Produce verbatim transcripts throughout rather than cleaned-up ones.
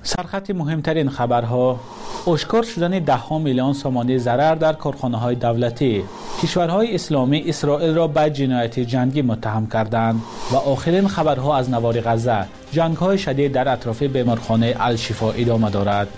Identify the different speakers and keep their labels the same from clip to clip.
Speaker 1: سرخط مهمترین خبرها: اشکار شدن ده ها میلیون سومانی ضرر در کارخانه‌های دولتی. کشورهای اسلامی اسرائیل را به جنایت جنگی متهم کردند. و آخرین خبرها از نوار غزه: جنگ‌های شدید در اطراف بیمارخانه الشفا ادامه دارد.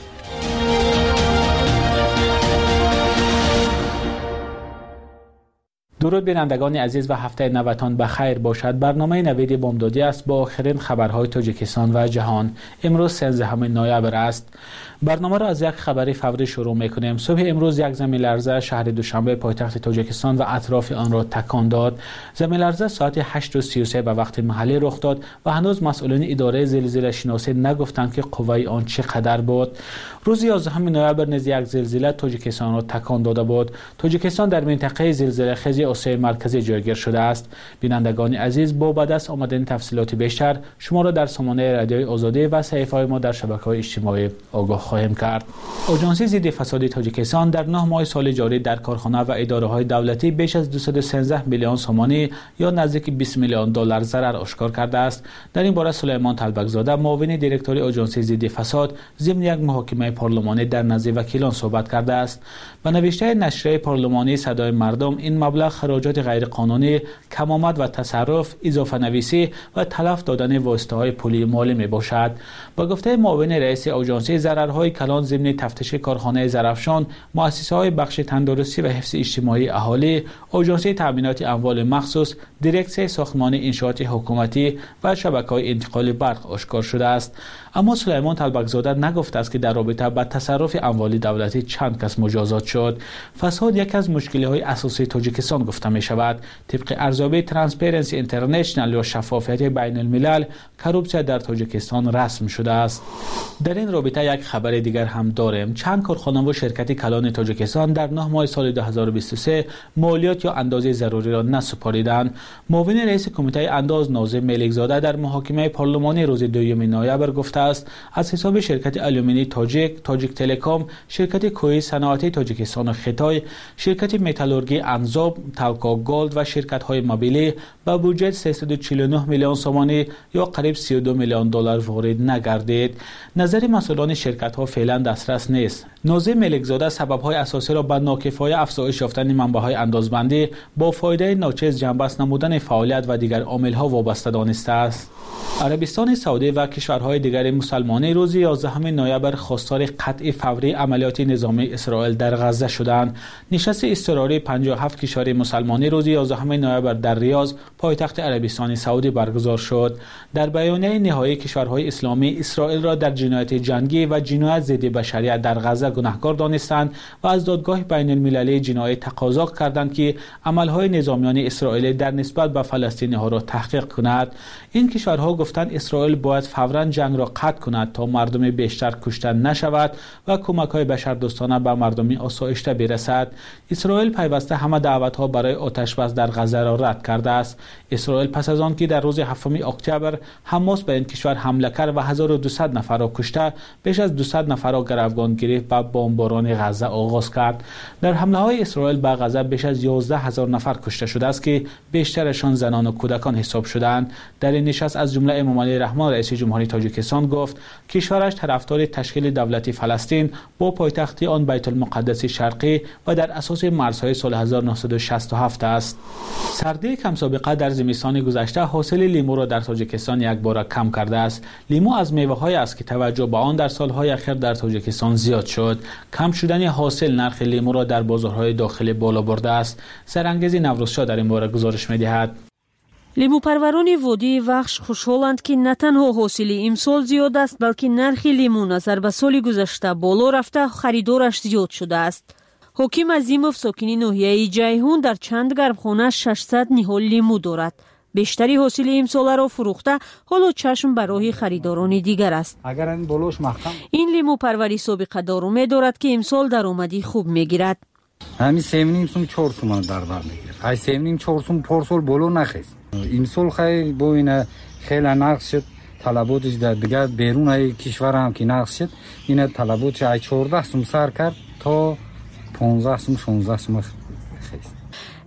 Speaker 1: درود بینندگان عزیز و هفته نوتان بخیر باشد. برنامه نوید بامدادی است با آخرین خبرهای تاجیکستان و جهان. امروز سیزدهم نوامبر است. برنامه را از یک خبر فوری شروع می‌کنیم. صبح امروز یک زمین لرزه شهر دوشنبه پایتخت تاجیکستان و اطراف آن را تکان داد. زمین لرزه ساعت هشت و سی و سه به وقت محلی رخ داد و هنوز مسئولین اداره زلزله شناسی نگفتند که قوه آن چقدر بود. روز یازدهم نوامبر نیز یک زلزله تاجیکستان را تکان داده بود. تاجیکستان در منطقه زلزله خیز آسیای مرکزی جایگیر شده است. بینندگان عزیز، با به دست آمدن تفصیلات بیشتر شما را در سامانه رادیوی آزادی و صفحه‌های ما در شبکه‌های اجتماعی آگاه خواهیم کرد. آژانس ضد فساد تاجیکستان در نه ماه سال جاری در کارخانه و اداره‌های دولتی بیش از دویست و سیزده میلیون سومانی یا نزدیک بیست میلیون دلار ضرر آشکار کرده است. در این باره سلیمان طلبک‌زاده، معاون دیرکتور آژانس ضد فساد، ضمن یک محاکمه پارلمانی در نزد وکیلان صحبت کرده است. به نوشته نشریه پارلمانی صدای مردم، این مبلغ خراجات غیرقانونی، کم‌آمد و تصرف، اضافه نویسی و تلف دادن واسطه‌های پولی مالی میباشد. با گفته معاون رئیس آژانس، ضررهای کلان ضمن تفتیش کارخانه زرافشان، مؤسسه‌های بخش تندرستی و حفظ اجتماعی اهالی، آژانس تامینات اموال مخصوص، دیرکسیون ساختمان انشاءات حکومتی و شبکه‌های انتقال برق آشکار شده است. اما سلیمان طلبک‌زاده نگفته است که در رابطه با تصرف اموال دولتی چند کس مجازات شد. فساد یک از مشکل‌های اساسی تاجیکستان گفته می شود. طبق ارزیابی ترانسپرنسی اینترنشنال یا شفافیت بین الملل، کروپسیا در تاجیکستان رسم شده است. در این رابطه یک خبر دیگر هم داریم. چند کارخانه و شرکت کلان تاجیکستان در نه ماه سال دو هزار و بیست و سه مالیات یا اندازه ضروری را نسپاریدند. معاون رئیس کمیته انداز ناظم ملکزاده در محاکمه پارلمانی روز دوم نوامبر گفته است از حساب شرکت آلومینی تاجیک، تاجیک تلکام، شرکت کوی صنعتی تاجیکستان و خطای، شرکت متالورگی انزاب، تالکا گولد و شرکت‌های موبیلی با بودجه سیصد و چهل و نه میلیون سومانی یا قریب سی و دو میلیون دلار وارد نگردید. نظر مسئولان شرکت‌ها فعلا دسترس نیست. ناظم ملکزاده سبب‌های اساسی را به ناکفای افزایش یافتن منبع‌های اندازبندی با فایده ناچیز جنبست نمودن فعالیت و دیگر عامل‌ها وابسته دانسته است. عربستان سعودی و کشورهای دیگر مسلمانی روز یازدهم نوامبر خواستار قطع فوری عملیات نظامی اسرائیل در غزه شدند. نشست اضطراری پنجاه و هفت کشور مسلمانی روز یازدهم نوامبر در ریاض، پایتخت عربستان سعودی برگزار شد. در بیانیه نهایی کشورهای اسلامی اسرائیل را در جنایت جنگی و جنایت ضد بشریت در غزه گناهکار دانستند و از دادگاه بین المللی جنایی تقاضا کردند که عملهای نظامیان اسرائیل در نسبت به فلسطینی‌ها را تحقیق کند. این کشورها گفتند اسرائیل باید فوراً جنگ را قطع کند تا مردم بیشتر کشته نشود و کمک‌های بشردوستانه به مردم آسایشته برسد. اسرائیل پیوسته همه دعوت‌ها برای آتش‌بس در غزه را رد کرده است. اسرائیل پس از آن که در روز هفتم اکتبر حماس به این کشور حمله کرد و هزار و دویست نفر را کشته، بیش از دویست نفر را گروگان گرفت و بمباران غزه آغاز کرد. در حمله‌های اسرائیل به غزه بیش از یازده هزار نفر کشته شده است که بیشترشان زنان و کودکان حساب شدند. در این نشست از جمله امام علی رحمان رئیس جمهوری تاجیکستان گفت کشورش طرفدار تشکیل دولت فلسطین با پایتخت آن بیت المقدس شرقی و در اساس مرزهای سال هزار و نهصد و شصت و هفت است. سردی کم سابقه در زمستان گذشته حاصل لیمو را در تاجیکستان یک بار کم کرده است. لیمو از میوه‌هایی است که توجه به آن در سالهای اخیر در تاجیکستان زیاد شد. کم شدن حاصل نرخ لیمو را در بازارهای داخلی بالا برده است. سرانگیزی نوروزشاه در این باره گزارش می‌دهد.
Speaker 2: لیموپرورoni ودی وخش خوشحالند که نه تنها حاصل امسال زیاد است بلکه نرخ لیمو نظر به سال گذشته بالا رفته خریدارش زیاد شده است. حکیم عظیموف ساکنی ناحیه جیهون در چند گرمخانه ششصد نهال لیمو دارد. بیشتری حاصل امسال را فروخته حالا چشم برای خریداران دیگر است.
Speaker 3: اگر این بلوش محکم
Speaker 2: این لیمو پروری سابقه دار می‌دارد که امسال درآمدی خوب می‌گیرد.
Speaker 3: همین سیمنیم سوم چهار تومان در بر می‌گیرد. های سیمنیم چهار تومان پارسال بالا نخست. امسال خیلی با این خیلی نقص شد. طلباتش در دیگر بیرون های کشور هم که نقص شد. این طلباتش های چهارده تومان سر کرد تا پانزده تومان شانزده تومان خست.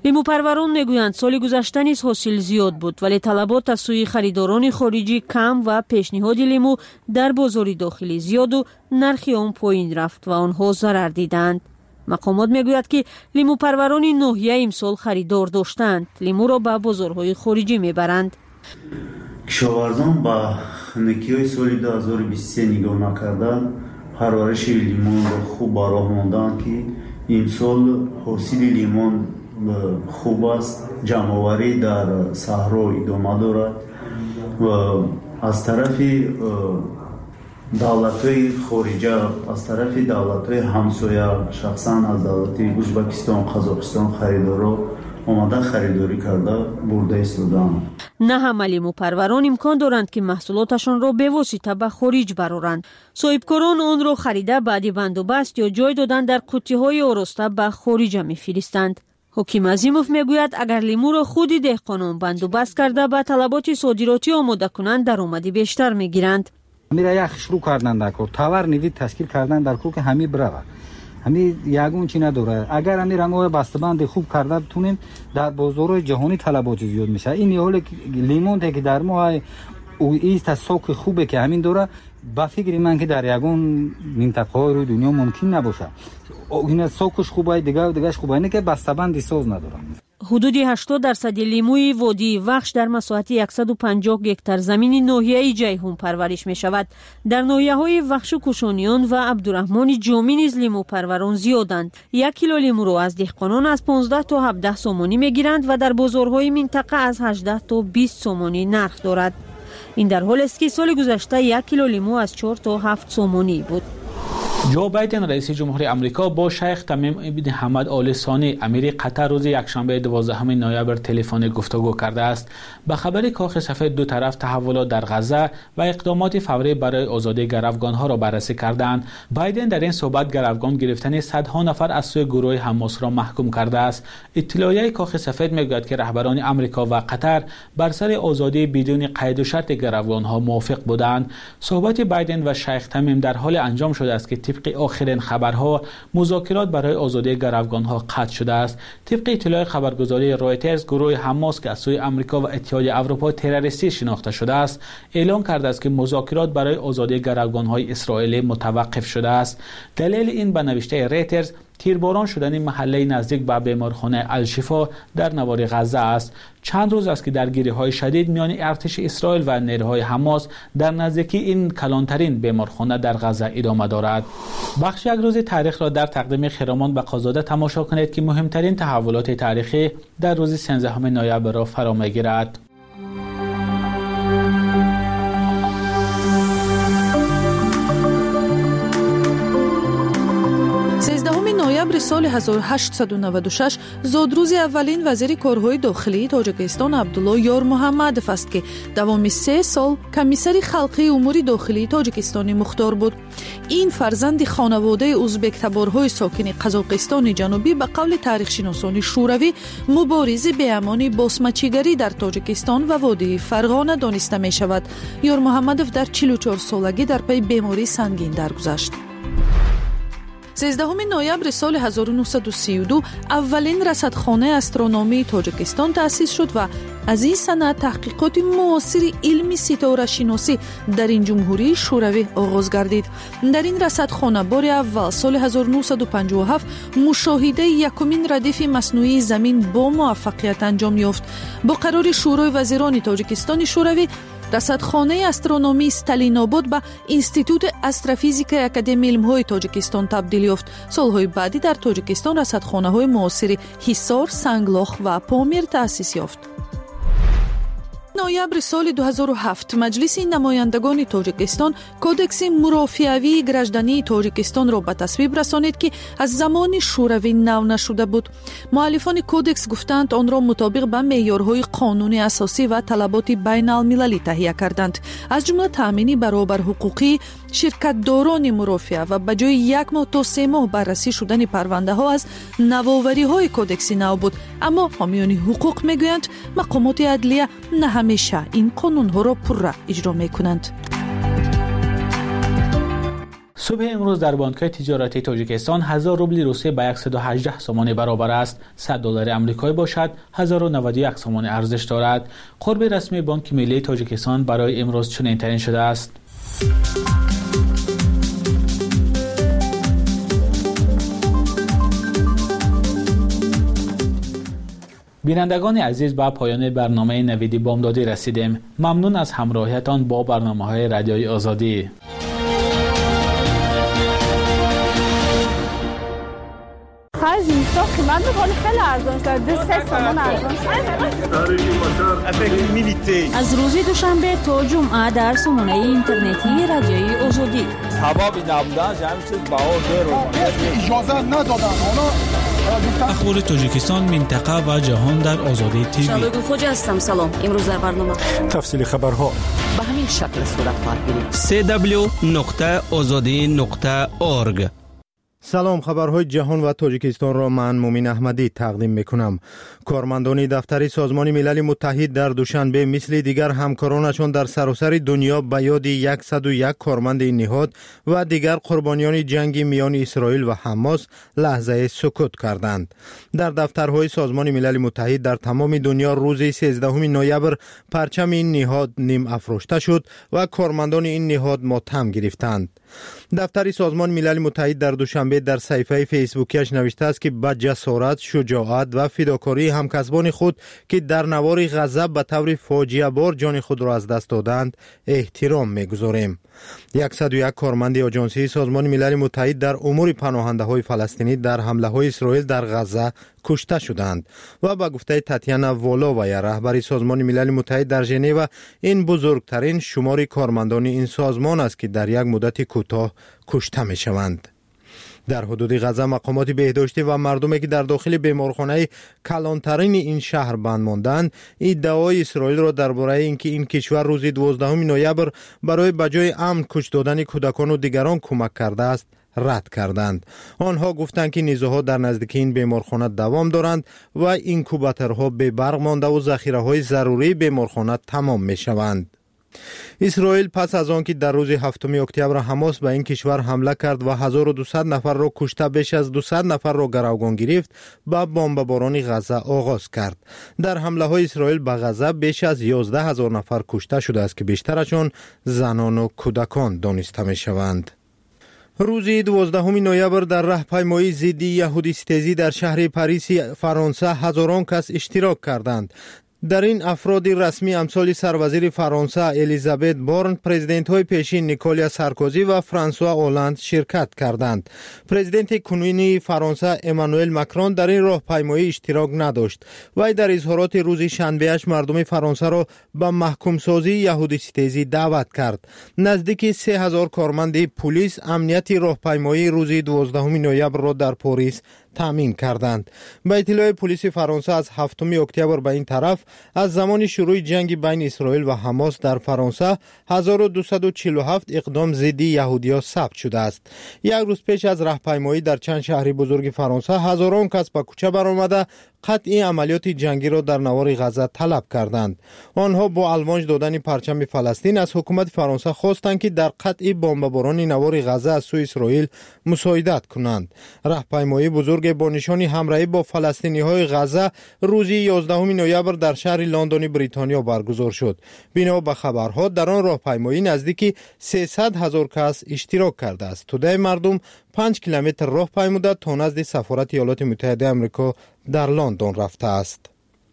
Speaker 2: лимӯпарварон мегӯянд соли гузашта низ ҳосил зиёд буд, вале талабот аз сӯи харидорони хориҷӣ кам ва пешниҳоди лимӯ дар бозори дохилӣ зиёду нархи он поин рафт ва онҳо зарар диданд. мақомот мегӯяд ки лимӯпарварони ноҳия имсол харидор доштанд, лимӯро ба бозорҳои хориҷӣ мебаранд.
Speaker 4: кишоварзон ба хунукиҳои соли ду ҳазору бисту се нигоҳ накарданд, парвариши лимонро хуб ба роҳ монданд ки имсол ҳосили лимон хуб аст, ҷамъоварӣ дар саҳро идома дорад ва аз тарафи давлатҳои хориҷа, аз тарафи давлатҳои ҳамсоя, шахсан аз давлати Ӯзбекистон, Қазоқистон харидорро омада харидорӣ карда бурда истоданд.
Speaker 2: на ҳама лимӯпарварон имкон доранд ки маҳсулоташонро бевосита ба хориҷ бароранд. соҳибкорон онро харида баъди бандобаст ё ҷой додан дар қуттиҳои ороста ба хориҷа мефиристанд. ҳоким Азимов мегӯяд, агар лимӯро худи деҳқонон бандобаст карда ба талаботи содиротӣ омода кунанд, даромади бештар мегиранд.
Speaker 3: ҳамира як шурӯъ кардан дар кор, тавар невид ташкил кардан дар кор ки ҳами брава. ҳами ягон чи надора. Агар ҳами рангҳои бастабанди хуб карда битунем, дар бозорҳои ҷаҳонӣ талаботи зиёд мешавад. ин ҳоле ки лимонте ки дар мо иста соки хубе ки ҳамин дора, ба фикри ман ки дар ягон минтақаҳои рӯи дунё мумкин набошад. ин сокуш хубай, дигар дигаш хубай, не ки бастабанди соз надора.
Speaker 2: ҳудуди ҳаштод дарсади лимӯи водии вахш дар масоҳати яксаду панҷоҳ гектар замини ноҳияи ҷайҳун парвариш мешавад. дар ноҳияҳои вахшу кушониён ва абдураҳмони ҷомӣ низ лимӯпарварон зиёданд. як кило лимӯро аз деҳқонон аз понздаҳ то ҳабдаҳ сомонӣ мегиранд ва дар бозорҳои минтақа аз ҳаждаҳ то бист сомонӣ нарх дорад. ин дар ҳолест ки соли гузашта як кило лимӯ аз чор то ҳафт сомонӣ буд.
Speaker 1: جو بایدن رئیس جمهوری آمریکا با شیخ تمیم بن حمد آل ثانی امیر قطر روز یکشنبه دوازدهم نوامبر تلفنی گفتگو کرده است. به خبر کاخ سفید دو طرف تحولات در غزه و اقدامات فوری برای آزادی گروگانها را بررسی کردند. بایدن در این صحبت گروگان گرفتن صدها نفر از سوی گروه حماس را محکوم کرده است. اطلاعیه کاخ سفید میگوید که رهبران آمریکا و قطر بر سر آزادی بدون قید و شرط گروگانها موافق بودند. صحبت بایدن و شیخ تمیم در حال انجام شده است که طبق آخرین خبرها مذاکرات برای آزادی گروگانها قطع شده است. طبق اطلاع خبرگزاری رویترز، گروه حماس که از سوی آمریکا و اتحادیه اروپا تروریستی شناخته شده است، اعلام کرده است که مذاکرات برای آزادی گروگانهای اسرائیلی متوقف شده است. دلیل این به نوشته رویترز تیرباران شدن محله نزدیک به بیمارخانه الشفا در نوار غزه است. چند روز است که درگیری‌های شدید میان ارتش اسرائیل و نیروهای حماس در نزدیکی این کلانترین بیمارخانه در غزه ادامه دارد. بخش یک روز تاریخ را در تقدیم خرامان بقازاده تماشا کنید که مهمترین تحولات تاریخی در روز سیزدهم نوامبر را فرا می‌گیرد.
Speaker 5: ноябри соли ҳазору ҳаштсаду наваду шаш зодрӯзи аввалин вазири корҳои дохилии тоҷикистон Абдулло Ёрмуҳаммадов аст, ки давоми се сол комиссари халқии умури дохилии тоҷикистони мухтор буд. ин фарзанди хонаводаи узбектаборҳои сокини қазоқистони ҷанубӣ ба қавли таърихшиносони шӯравӣ муборизи беамони босмачигарӣ дар тоҷикистон ва водии Фарғона дониста мешавад. Ёрмуҳаммадов дар чилу чор-солагӣ дар паи бемории сангин даргузашт. сезддаҳуми ноябри соли ҳазору нуҳсаду сию ду аввалин расадхонаи астрономии тоҷикистон таъсис шуд ва аз ин санаъ таҳқиқоти муосири илми ситорашиносӣ дар ин ҷумҳурии шӯравӣ оғоз гардид. дар ин расадхона бори аввал соли ҳазору нуҳсаду панҷоҳу ҳафт мушоҳидаи якумин радифи маснуии замин бо муваффақият анҷом ёфт. бо қарори шӯрои вазирони тоҷикистони шӯравӣ расадхонаи астрономии Сталинобод ба Институти астрофизикаи Академияи илмҳои Тоҷикистон табдил ёфт. солҳои баъдӣ дар Тоҷикистон расадхонаҳои муосири Ҳисор, Санглох ва Помир таъсис ёфт. ноябри соли ду ҳазору ҳафт маҷлиси намояндагони тоҷикистон кодекси мурофиавии граждании тоҷикистонро ба тасвиб расонид, ки аз замони шӯравӣ нав нашуда буд. муаллифони кодекс гуфтанд онро мутобиқ ба меъёрҳои қонуни асосӣ ва талаботи байналмилалӣ таҳия карданд, аз ҷумла таъмини баробарҳуқуқӣ ширкатдорони мурофиа ва ба ҷои як моҳ то се моҳ баррасӣ шудани парвандаҳо аз навовариҳои кодекси нав буд. аммо ҳомиёни ҳуқуқ мегӯянд мақомоти адлия на ҳамеша ин қонунҳоро пурра иҷро мекунанд.
Speaker 1: صبح امروز در بانک‌های تجارتی تاجیکستان هزار روبل روسیه به صد و هجده سوم برابر است. صد دلار آمریکایی باشد هزار و نود و یک سوم ارزش دارد. قرب رسمی بانک ملی تاجیکستان برای امروز چنین تعیین شده است. بینندگان عزیز، به پایان برنامه نویدی بامدادی رسیدیم. ممنون از همراهیتان با برنامه‌های رادیوی آزادی.
Speaker 6: خرج اینستا قیمت می‌کنه خیلی ارزان شده. سه تومان ارزان شده.
Speaker 2: از روز دوشنبه تا جمعه در سامانه اینترنتی رادیوی آزادی.
Speaker 7: حباب نبودن همین چیز بها داره.
Speaker 8: اجازه ندادن.
Speaker 1: اخبار تاجیکستان، منطقه و جهان در آزادی تیوی.
Speaker 2: شالوی خوجا هستم. سلام. امروز در برنامه
Speaker 8: تفصیل خبرها
Speaker 9: به همین شکل صورت خواهد گرفت.
Speaker 10: سی دبلیو نقطه آزادی نقطه اورگ.
Speaker 11: سلام، خبرهای جهان و تاجیکستان را من مومین احمدی تقدیم میکنم. کارمندان دفتر سازمان ملل متحد در دوشنبه مثل دیگر همکارانشان در سراسر دنیا به یاد صد و یک کارمند این نهاد و دیگر قربانیان جنگ میان اسرائیل و حماس لحظه سکوت کردند. در دفترهای سازمان ملل متحد در تمام دنیا روز سیزدهم نوامبر پرچم این نهاد نیم افروشته شد و کارمندان این نهاد ماتم گرفتند. دفتر سازمان ملل متحد در دوشنبه در صفحه فیسبوکیش نوشته است که با جسارت، شجاعت و فداکاری همکسبان خود که در نوار غزه به طور فاجعه بار جان خود را از دست دادند احترام می‌گذاریم. صد و یک کارمند آژانسی سازمان ملل متحد در امور پناهنده های فلسطینی در حمله های اسرائیل در غزه کشته شدند و با گفته تاتیانا والووای رهبر سازمان ملل متحد در ژنو این بزرگترین شمار کارمندان این سازمان است که در یک مدت کوتاه کشته می شوند. در حدود غزه مقامات بهداشتی و مردمی که در داخل بیمارخانه کلانترین این شهر بند ماندند ادعای اسرائیل را درباره اینکه این کشور روز دوازدهم نوامبر برای بجای امن کش دادن کودکان و دیگران کمک کرده است رد کردند. آنها گفتند که نیزه‌ها در نزدیکی این بیمارخانه دوام دارند و اینکوباتورها به برق مانده و ذخیره‌های ضروری بیمارخانه تمام می‌شوند. اسرائیل پس از آنکه در روز هفتم اکتبر حماس به این کشور حمله کرد و هزار و دویست نفر را کشته بیش از دویست نفر را گروگان گرفت با بمباران غزه آغاز کرد. در حمله های اسرائیل به غزه بیش از یازده هزار نفر کشته شده است که بیشترشان زنان و کودکان دانسته می شوند. روز دوازدهم نوامبر در راهپیمایی ضد یهودی ستیزی در شهر پاریس فرانسه هزاران کس اشتراک کردند. در این افراد رسمی امثال سروزیر فرانسه الیزابت بورن، پرزیدنت های پیشین نیکولیا سارکوزی و فرانسوا اولاند شرکت کردند. پرزیدنت کنونی فرانسه امانوئل ماکرون در این راهپیمایی اشتراک نداشت. وی در اظهارات روز شنبه‌اش مردم فرانسه را به محکوم سازی یهودی ستیزی دعوت کرد. نزدیک سه هزار کارمند پلیس امنیت راهپیمایی روز دوازدهم نوامبر را در پاریس تامین کردند. به اطلاع پلیس فرانسه از هفتم اکتبر به این طرف از زمان شروع جنگ بین اسرائیل و حماس در فرانسه هزار و دویست و چهل و هفت اقدام ضد یهودیان ثبت شده است. یک روز پیش از راهپیمایی در چند شهر بزرگ فرانسه هزاران کس به کوچه برآمده قطعی عملیات جنگی را در نوار غزه طلب کردند. آنها با الوانج دادن پرچم فلسطین از حکومت فرانسه خواستند که در قطعی بمباران نوار غزه از سوی اسرائیل مساعدت کنند. راهپیمایی بزرگ با نشان همراهی با فلسطینی‌های غزه روز یازدهم نوامبر در شهر لندن بریتانیا برگزار شد. بنا به خبرها در آن راهپیمایی نزدیک سیصد هزار کس اشتراک کرده است. توده مردم پنج کیلومتر راه پیموده تا نزد سفارت ایالات متحده آمریکا در لندن رفته است.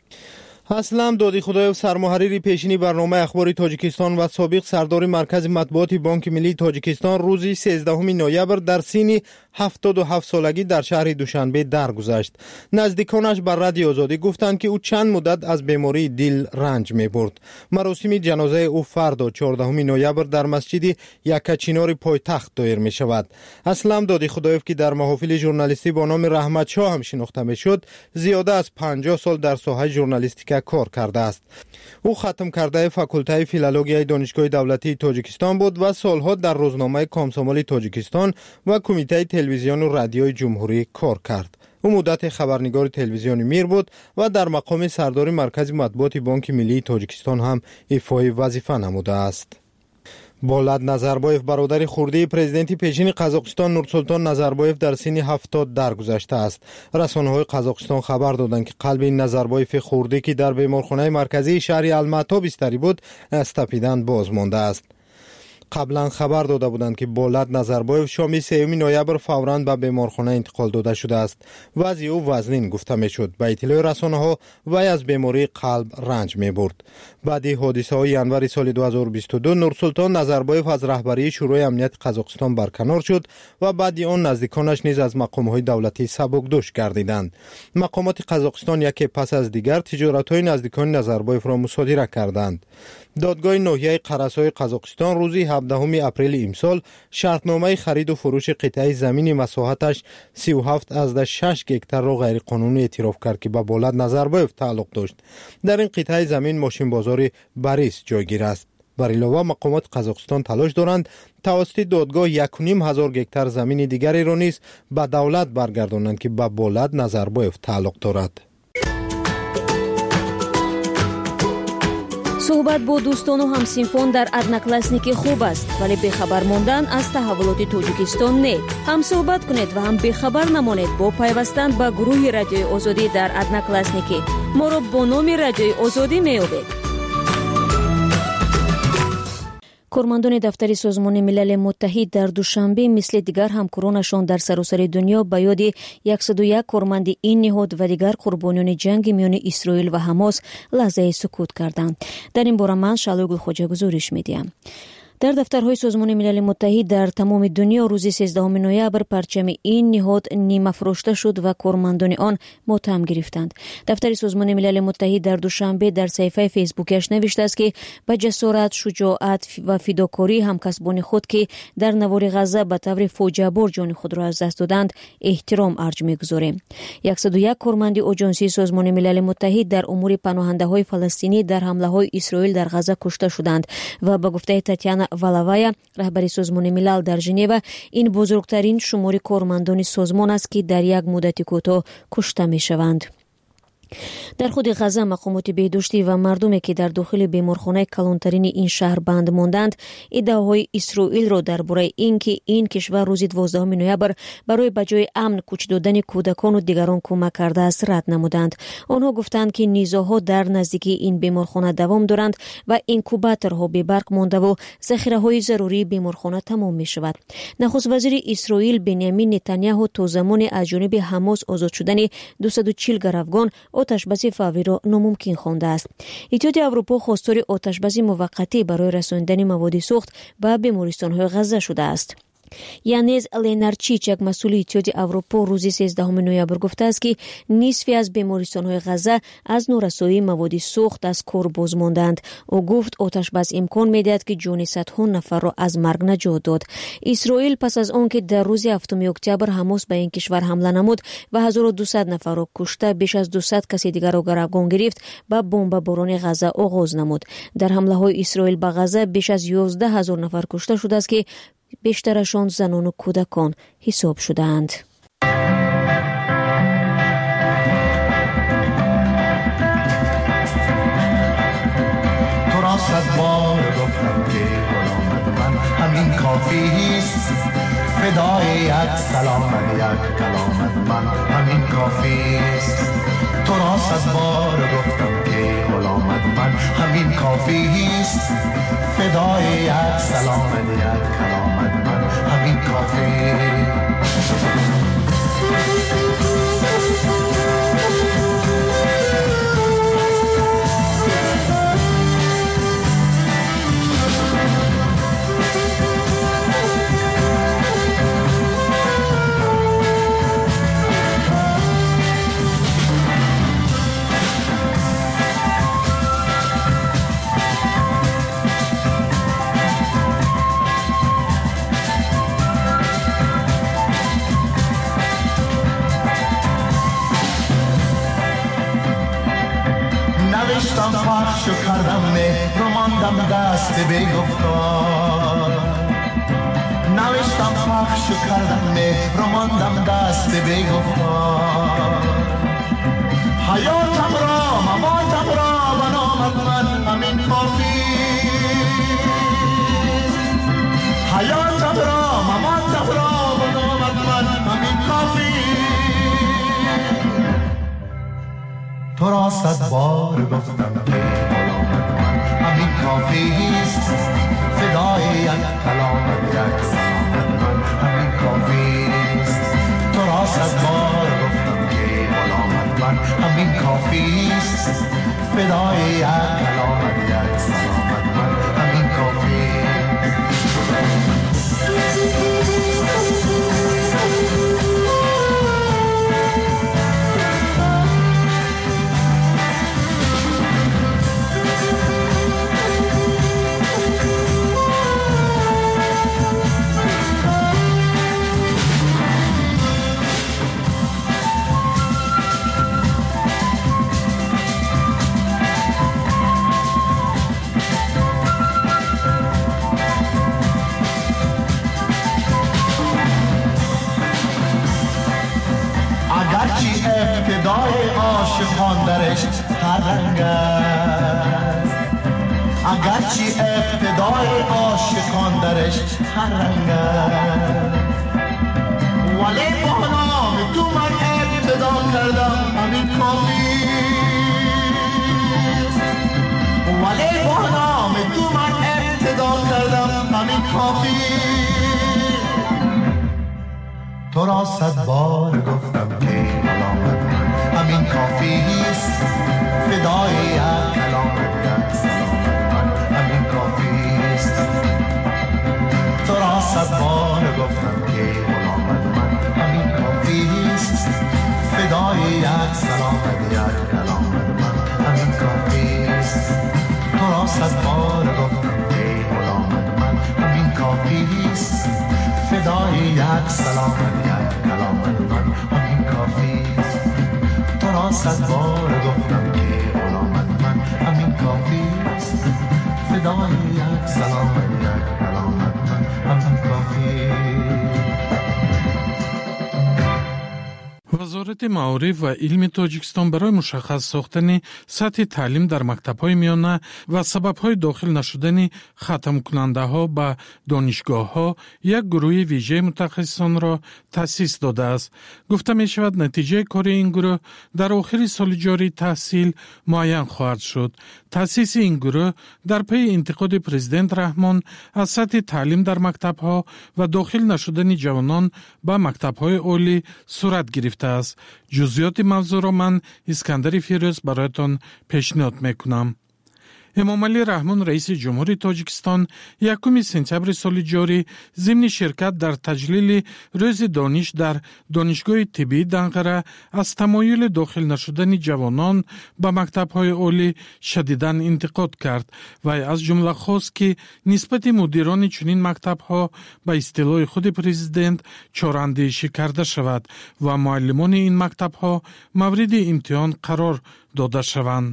Speaker 11: اسلم دادی خدایو، سرمحرر پیشینی برنامه اخبار تاجیکستان و سابق سردار مرکز مطبوعات بانک ملی تاجیکستان روز سیزدهم نوامبر در سن هفتاد و هفت سالگی در شهر دوشنبه درگذشت. نزدیکانش بر رادیو آزادی گفتند که او چند مدت از بیماری دل رنج می‌برد. مراسم جنازه او فردا چهاردهم نوامبر در مسجد یکاچینار پایتخت دایر می‌شود. اسلم دادی خدایو که در محافل ژورنالیستی با نام رحمت شاه هم شناخته می‌شد، زیاده از پنجاه سال در ساحه ژورنالیستیک کار کرده است. او ختم کرده فاکولته فیلولوژی دانشگاه دولتی تاجیکستان بود و سالها در روزنامه کامسومال تاجیکستان و کمیته تلویزیون و رادیوی جمهوری کار کرد. او مدت خبرنگار تلویزیونی میر بود و در مقام سردار مرکز مطبوعات بانک ملی تاجیکستان هم ایفای وظیفه نموده است. بولاد نظربایف برادر خورده پرزیدنت پیشین قزاقستان نورسلطان نظربایف در سن هفتاد درگذشته است. رسانه‌های قزاقستان خبر دادند که قلب این نظربایف خورده که در بیمارخانه مرکزی شهر الماتا بستری بود از تپیدن باز مانده است. قبلا خبر داده بودند که بولاد نظربایف شام سوم نوامبر فوراً به بیمارخانه انتقال داده شده است. وضع او وزنین گفته میشد. به اطلاع رسانه‌ها وی از بیماری قلب رنج می‌برد. بعد حادثه های ینور سال دو هزار و بیست و دو نورسلطان نظربایف از رهبری شورای امنیت قزاقستان برکنار شد و بعد آن نزدیکانش نیز از مقام‌های دولتی سبکدوش گردیدند. مقامات قزاقستان یکی پس از دیگر تجارت‌های نزدیکان نظربایف را مصادره کردند. دادگاه ناحیه قرص‌های قزاقستان روز هفدهم اپریل امسال شرطنامه خرید و فروش قطعه زمین مساحتش سی و هفت ازده شش گکتار را غیرقانونی اعتراف کرد که به بولاد نظربایف تعلق داشت. در این قطعه زمین ماشین بازار بریس جایگیر است. بر علاوه مقامات قزاقستان تلاش دارند توسط دادگاه یک و نیم هزار گکتار زمین دیگری را نیز به دولت برگردانند که به بولاد نظربایف تعلق دارد.
Speaker 2: صحبت با دوستان و همسینفون در ادناکلاسنیکی خوب است، ولی بخبر ماندن از تحولات توجیکستان نه. هم صحبت کنید و هم بخبر نمانید با پیوستن به گروه رادیوی آزادی در ادناکلاسنیکی. ما را با نام رادیوی آزادی می‌یابید. کارمندان دفتر سازمان ملل متحد در دوشنبه مثل دیگر همکارانشان در سراسر دنیا به یاد صد و یک کارمند این نهاد و دیگر قربانیان جنگ میان اسرائیل و حماس لحظه سکوت کردند. در این باره من شالو گلخوجه گزارش میدیم. در دفترهای سازمان ملل متحد در تمام دنیا روز سیزدهم نوامبر پرچم این نهاد نیم افروخته شد و کارمندان آن ماتم گرفتند. دفتر سازمان ملل متحد در دوشنبه در صفحه فیسبوکش نوشته است که به جسارت، شجاعت و فداکاری همکسبان خود که در نوار غزه به طور فاجعه بار جان خود را از دست دادند احترام ارج می‌گذاریم. صد و یک کارمند آژانسی سازمان ملل متحد در امور پناهنده‌های فلسطینی در حمله‌های اسرائیل در غزه کشته شدند و به گفته تاتیانا والویا رهبر سازمان ملل در ژنو این بزرگترین شمار کارمندان سازمان است که در یک مدت کوتاه کشته می‌شوند. در خود غزه مقامات بهداشتی و مردمی که در داخل بیمارخانه کلانترین این شهر بند ماندند ادعاهای اسرائیل را درباره اینکه این کشور روز دوازدهم نوامبر برای به جای امن کوچ دادن کودکان و دیگران کمک کرده است رد نمودند. آنها گفتند که نیزاها در نزدیکی این بیمارخانه دوام دارند و اینکوباتورها به برق مانده و ذخیره‌های ضروری بیمارخانه تمام می‌شود. نخست وزیر اسرائیل بنیامین نتانیاهو تا زمان از جانب حماس آزاد شدن دویست و چهل گروگان آتش‌بسی فوری را ناممکن خوانده است. اتحاد اروپا خواستار آتش‌بسی موقتی برای رساندن مواد سوخت به بیمارستان‌های غزه شده است. یانز لینارچیچ مسئول اتحاد اروپا روز سیزدهم نوامبر گفته است که نصفی از بیمارستان‌های غزه از نورسایی مواد سوخت از کار باز ماندند. او گفت آتش‌بس امکان می‌دهد که جان صدها نفر را از مرگ نجات داد. اسرائیل پس از آنکه در روز هفتم اکتبر حماس به این کشور حمله نمود و هزار و دویست نفر را کشته، بیش از دویست کسی دیگر را گروگان گرفت، با بمباران غزه آغاز نمود. در حمله‌های اسرائیل به غزه بیش از یازده هزار نفر کشته شده است که بیشترشان زنان و کودکان حساب شدند.
Speaker 12: تو را صد بار گفتم که غلامت من همین کافی است، فدای یک سلام یک کلامت من همین کافی است. تو را صد بار گفتم که غلامت من همین کافی است، فدای یک سلام یک کلامت من همین کافی. نوشتم پخش و کردم مهر و ماندم دست بی‌گفتار. نوشتم پخش و کردم مهر و ماندم دست بی‌گفتار. حیاتم را مماتم را و نامت من همین کافی. صد بار گفتم که غلامت من همین کافیست فدای یک کلامت یک سلامت من همین کافیست تو را صد بار گفتم که غلامت من همین کافیست فدای یک کلامت یک سلامت من همین کافیست ابتدای عاشقان درش هر رنگ است اگرچه ابتدای عاشقان درش هر رنگ است ولی با نام تو من ابتدا کردم همین کافی ولی با نام تو من ابتدا کردم همین کافی تو را صد بار گفتم که غلامت من همین کافیست فدای یک کلامت یک سلامت من همین کافیست تو را صد بار گفتم که غلامت من همین کافیست فدای یک سلامت یک کلامت من همین کافیست تو را صد بار گفتم که غلامت من همین کافیست فدای یک سلامت یک کلامت من همین کافیست تو را صد بار گفتم که غلامت من همین کافیست فدای یک سلامت یک کلامت من همین کافیست.
Speaker 13: وزارت معارف و علم تاجیکستان برای مشخص ساختن سطح تعلیم در مکتب‌های میانه و سبب‌های داخل نشدن ختم کننده ها به دانشگاه ها یک گروه ویژه متخصصان را تأسیس داده است. گفته می شود نتیجه کار این گروه در آخر سال جاری تحصیل معین خواهد شد. تأسیس این گروه در پی انتقاد پرزیدنت رحمان از سطح تعلیم در مکتب‌ها و داخل نشدن جوانان به مکتب‌های عالی صورت گرفته است. جزئیات موضوع را من اسکندر فیروز برایتان پیشنهاد میکنم. امام علی رحمان رئیس جمهوری تاجیکستان یکم سپتامبر سال جاری ضمن شرکت در تجلیل روز دانش در دانشگاه طبی دنقره از تمایل داخل نشدن جوانان به مکتب‌های عالی شدیداً انتقاد کرد و از جمله خواست که نسبت مدیران چنین مکتب‌ها به اصطلاح خود پرزیدنت چاراندیشی کرده شود و معلمان این مکتب‌ها مورد امتحان قرار داده شوند.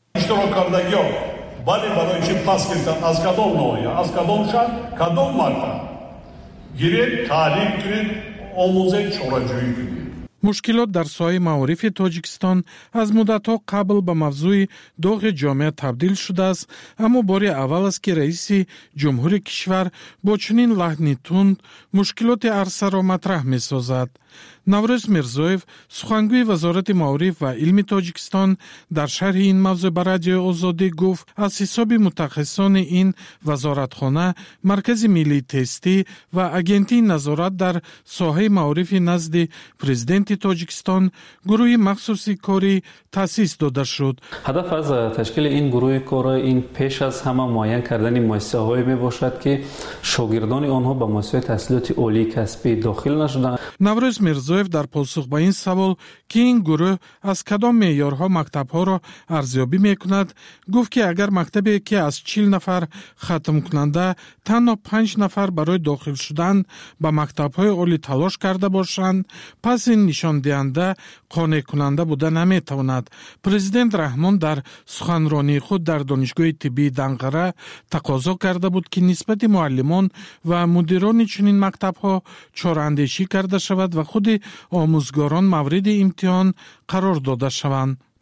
Speaker 14: Бали барои чи пас гирифтан аз кадом ноҳия, аз кадом шаҳр, кадом мактаб гиред, таълим кунед, омӯзед, чораҷӯӣ кунед.
Speaker 13: مشکلات در ساحه معارف تاجیکستان از مدت‌ها قبل به موضوع داغ جامعه تبدیل شده است، اما بار اول است که رئیس جمهور کشور با چنین لحنی تند مشکلات عرصه را مطرح می‌سازد. نوروز میرزویف سخنگوی وزارت معارف و علم تاجیکستان در شرح این موضوع به رادیو آزادی گفت از حساب متخصصان این وزارتخانه مرکز ملی تستی و اگنتی نظارت در ساحه معارف نزد پرزیدنت تاجیکستان گروه مخصوصی کاری تأسیس داده شد.
Speaker 15: هدف از تشکیل این گروه کار این پیش از همه معین کردن مؤسسه‌هایی میباشد که شاگردان آنها به مؤسسه تحصیلات عالی کسبی داخل نشدند.
Speaker 13: نوروز میرزویف در پاسخ به این سوال که این گروه از کدام معیارها مکتب‌ها را ارزیابی می‌کند گفت که اگر مکتبی که از چهل نفر ختم کننده تنها پنج نفر برای داخل شدن به مکتب‌های عالی تلاش کرده باشند پس این نشان دهنده قانع کننده بوده نمی‌تواند. پرزیدنت رحمان در سخنرانی خود در دانشگاه طبی دنقره تقاضا کرده بود که نسبت معلمان و مدیران چنین مکتب‌ها چاراندیشی کرده شود و خود آموزگاران مورد امتحان قرار داده شوند.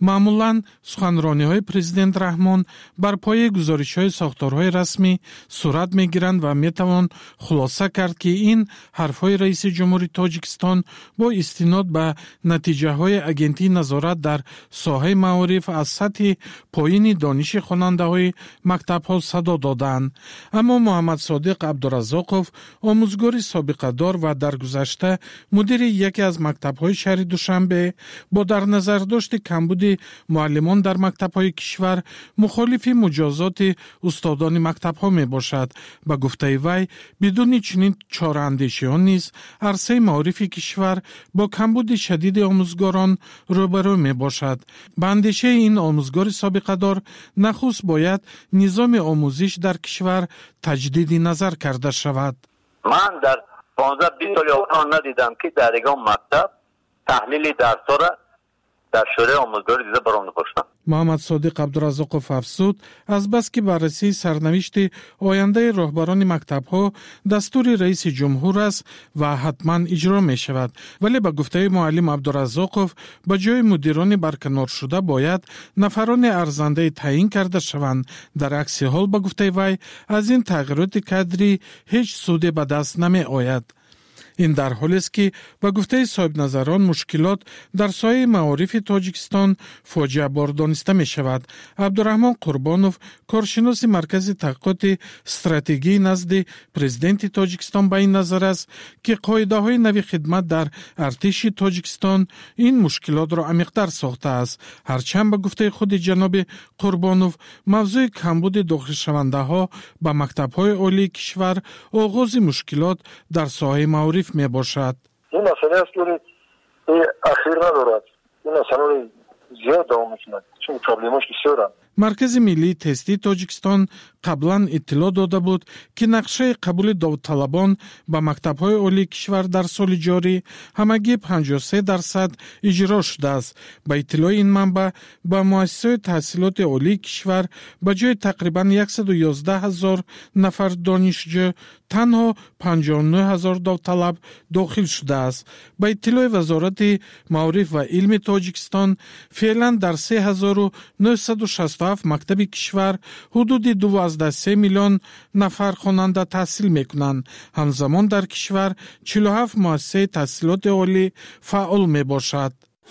Speaker 13: معمولاً سخنرانی‌های پرزیدنت رحمان بر پایه گزارش‌های ساختارهای رسمی صورت می‌گیرند و می‌توان خلاصه کرد که این حرف‌های رئیس جمهوری تاجیکستان با استناد به نتیجه‌های اگنتی نظارت در ساحه معارف از سطح پایین دانش خواننده‌های مکتب‌ها صدا دادند. اما محمد صادق عبدالرزاقوف، آموزگار سابقه دار و در گذشته مدیر یکی از مکتب‌های شهر دوشنبه، با در نظر داشت کمبود معلمان در مکتب‌های کشور مخالف مجازات استادان مکتب‌ها میباشد. به گفته وی بدون چنین چاره‌اندیشی‌ها نیز عرصه معارف کشور با کمبود شدید آموزگاران روبرو میباشد. به اندیشه این آموزگار سابقه دار نخست باید نظام آموزش در کشور تجدید نظر کرده شود.
Speaker 16: من در پانزده بیست سال اخران ندیدم که در یک مکتب تحلیل درس‌ها را در شورای آموزگاری دیده برام نوشتن.
Speaker 13: محمد صادق عبدالرزاقوف افزود از بس که بررسی سرنوشت آینده راهبران مکتب‌ها دستور رئیس جمهور است و حتما اجرا می شود، ولی به گفته معلم عبدالرزاقوف به جای مدیران برکنار شده باید نفران ارزنده تعیین کرده شوند. در عکس حال به گفته وی از این تغییرات کادری هیچ سودی به دست نمی آید. این در حالی است که به گفته صاحب نظران مشکلات در سایه معارف تاجیکستان فاجعه بار دانسته می شود. عبدالرحمن قربانوف، کارشناس مرکز تحقیقات استراتژی نزد پرزیدنت تاجیکستان، به این نظر است که قاعده های نوی خدمت در ارتش تاجیکستان این مشکلات را عمیق‌تر ساخته است. هرچند به گفته خود جناب قربانوف موضوع کمبود داخل شونده ها به مکتب های عالی کشور آغاز مشکلات در ساحه معارف می باشد.
Speaker 17: این مسئله است که اخیر ندارد. این مسئله زیاد دوام می‌کند چون پروبلمش بسیارند.
Speaker 13: مرکز ملی تستی تاجیکستان قبلا اطلاع داده بود که نقشه قبول داوطلبان به مکتب‌های عالی کشور در سال جاری همگی پنجاه و سه درصد اجرا شده است. با اطلاع این منبع به مؤسسه تحصیلات عالی کشور به جای تقریباً صد و یازده هزار نفر دانشجو تنها پنجاه و نه هزار داوطلب داخل شده است. با اطلاع وزارت معارف و علم تاجیکستان فعلا در سه هزار و نهصد و شصت و هفت مکتب کشور حدود دوازده میلیون نفر خواننده تحصیل میکنند. همزمان در کشور چهل و هفت مؤسسه تحصیلات عالی فعال می باشد.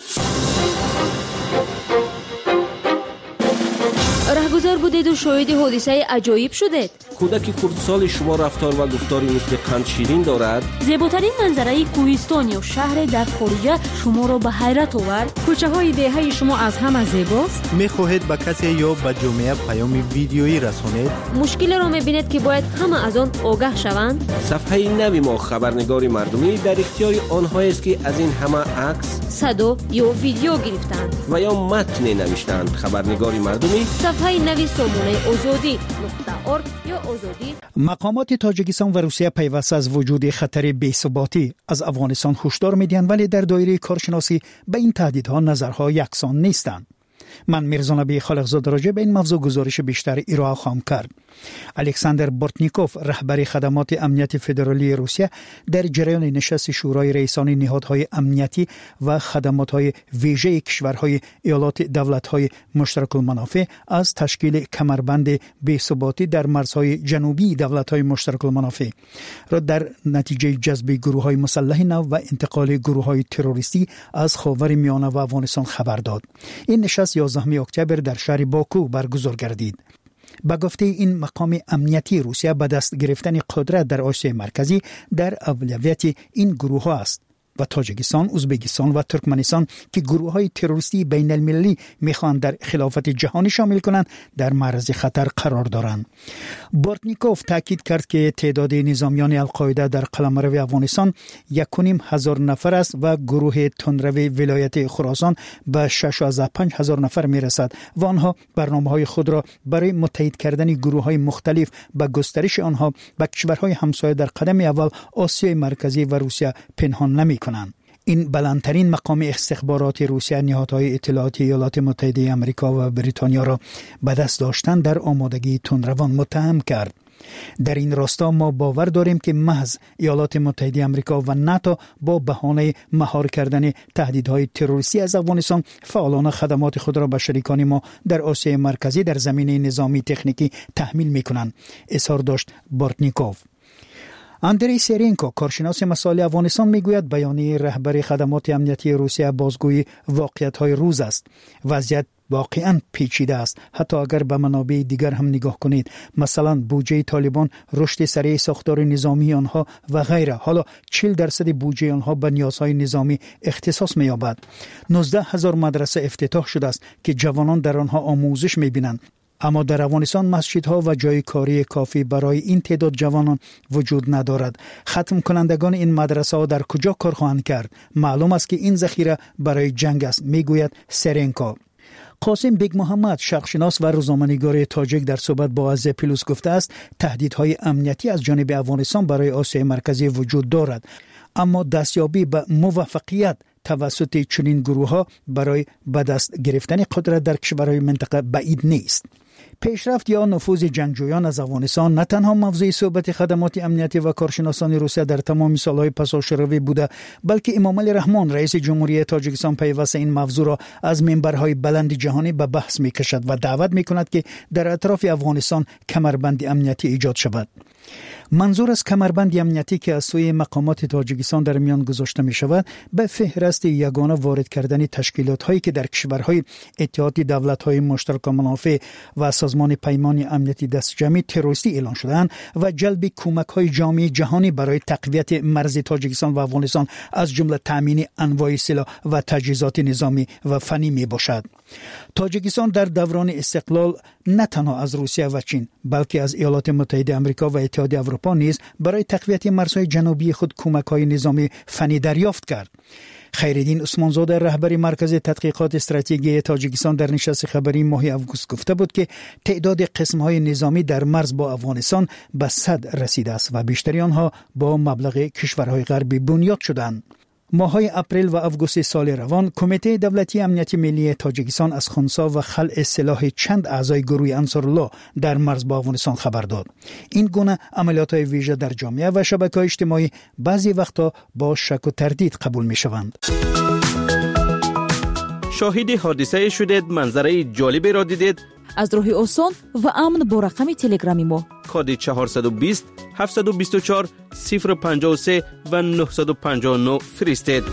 Speaker 2: رهگذر بودید و شاهد حادثه عجایب شدید.
Speaker 10: کودک خردسال شما رفتار و گفتاری مثل قند شیرین دارد.
Speaker 2: زیباترین منظره کوهستان یا شهر در خارج شما را به حیرت آورد.
Speaker 18: کوچه های دهه شما از همه زیباست.
Speaker 11: میخواهید به کسی یا به جامعه پیام ویدیویی رسانید؟
Speaker 2: مشکل را میبینید که باید همه از آن آگاه شوند.
Speaker 10: صفحه نوی ما خبرنگار مردمی در اختیار آنهایی است که از این همه عکس،
Speaker 2: صدا یا ویدیو گرفتند
Speaker 10: و یا متن نوشتند. خبرنگار مردمی
Speaker 2: صفحه نوی سامانه آزادی نقطه ارگ یا آزادی.
Speaker 18: مقامات تاجیکستان و روسیه پیوسته از وجود خطر بی‌ثباتی از افغانستان هشدار می‌دهند، ولی در دایره کارشناسی به این تهدیدها نظرها یکسان نیستند. من میرزا نبی خالقزاده راجع به این موضوع گزارش بیشتر ارائه خواهم کرد. الکساندر بورتنیکوف، رهبر خدمات امنیتی فدرالی روسیه، در جریان نشست شورای رئیسان نهادهای امنیتی و خدمات‌های ویژه کشورهای ایالات دولت‌های مشترک المنافع از تشکیل کمربند بی‌ثباتی در مرزهای جنوبی دولت‌های مشترک المنافع را در نتیجه جذب گروه‌های مسلح نو و انتقال گروه‌های تروریستی از خاورمیانه و افغانستان خبر داد. این نشست یازدهم اکتبر در شهر باکو برگزار گردید. با گفته این مقام امنیتی، روسیه به دست گرفتن قدرت در آسیای مرکزی در اولویت این گروه ها است و تاجیکستان، ازبکستان و ترکمنستان که گروه های تروریستی بین المللی میخوان در خلافت جهانی شامل کنند در معرض خطر قرار دارند. بورتنیکوف تاکید کرد که تعداد نظامیان القاعده در قلمرو افغانستان یک و نیم هزار نفر است و گروه تندرو ولایت خراسان به شش و پنج هزار نفر میرسد و آنها برنامه‌های خود را برای متحد کردن گروه‌های مختلف به گسترش آنها به کشورهای همسایه در قدم اول آسیای مرکزی و روسیه پنهان نمی کنند. این بلندترین مقام استخبارات روسیه نهادهای اطلاعاتی ایالات متحده آمریکا و بریتانیا را به دست داشتن در آمادگی تندروان متهم کرد. در این راستا ما باور داریم که محض ایالات متحده آمریکا و ناتو با بهانه مهار کردن تهدیدهای تروریستی از افغانستان فعالانه خدمات خود را به شریکان ما در آسیای مرکزی در زمینه نظامی تکنیکی تحمیل می‌کنند، اظهار داشت بورتنیکوف. اندری سرینکو کارشناس مسائل افغانستان میگوید بیانیه رهبر خدمات امنیتی روسیه بازگوی واقعیت‌های روز است. وضعیت واقعاً پیچیده است. حتی اگر به منابع دیگر هم نگاه کنید، مثلا بودجه طالبان، رشد سریع ساختار نظامی آنها و غیره، حالا چهل درصد بودجه آنها به نیازهای نظامی اختصاص می‌یابد. نوزده هزار مدرسه افتتاح شده است که جوانان در آنها آموزش می‌بینند. اما در افغانستان مسجدها و جای کاری کافی برای این تعداد جوانان وجود ندارد. ختم کنندگان این مدرسه ها در کجا کار خواهند کرد؟ معلوم است که این ذخیره برای جنگ است، میگوید سرنکو. قاسم بیگ محمد شرقشناس و روزنامه‌نگار تاجیک در صحبت با از پلوس گفته است تهدیدهای امنیتی از جانب افغانستان برای آسیای مرکزی وجود دارد، اما دستیابی به موفقیت توسط چنین گروه‌ها برای به دست گرفتن قدرت در کشورهای منطقه بعید نیست. پیشرفت یا نفوذ جنگجویان از افغانستان نه تنها موضوع صحبت خدمات امنیتی و کارشناسان روسیه در تمام سالهای پساشروی بوده، بلکه امام علی رحمان رئیس جمهوری تاجیکستان پیوسته این موضوع را از منبرهای بلند جهانی به بحث می‌کشد و دعوت می‌کند که در اطراف افغانستان کمربند امنیتی ایجاد شود. منظور از کمربند امنیتی که از سوی مقامات تاجیکستان در میان گذاشته می شود به فهرست یگانه وارد کردن تشکیلات هایی که در کشورهای اتحاد دولت های مشترک منافع و سازمان پیمان امنیتی دست جمعی تروریستی اعلان شدند و جلب کمک های جامعه جهانی برای تقویت مرز تاجیکستان و افغانستان از جمله تامین انواع سلاح و تجهیزات نظامی و فنی می باشد. تاجیکستان در دوران استقلال نه تنها از روسیه و چین بلکه از ایالات متحده آمریکا و اتحاد اروپا نیز برای تقویت مرزهای جنوبی خود کمک‌های نظامی فنی دریافت کرد. خیرالدین عثمانزاده رهبر مرکز تحقیقات استراتژی تاجیکستان در نشست خبری ماه آگوست گفته بود که تعداد قسم‌های نظامی در مرز با افغانستان به صد رسیده است و بیشتری آنها با مبلغ کشورهای غربی بنیاد شدند. ماهای اپریل و آگوست سال روان کمیته دولتی امنیتی ملی تاجیکستان از خنثی و خلع سلاح چند اعضای گروه انصارالله در مرز با افغانستان خبر داد. این گونه عملیات‌های ویژه در جامعه و شبکه‌های اجتماعی بعضی وقتا با شک و تردید قبول می‌شوند.
Speaker 19: شاهد حادثه شدید، منظره جالبی را دیدید؟
Speaker 9: از راه آسان و امن با رقم تلگرامی ما
Speaker 19: کد چهارصد و بیست هفتصد و بیست و چهار صفر پنجاه و سه و نهصد و پنجاه و نه فرستید.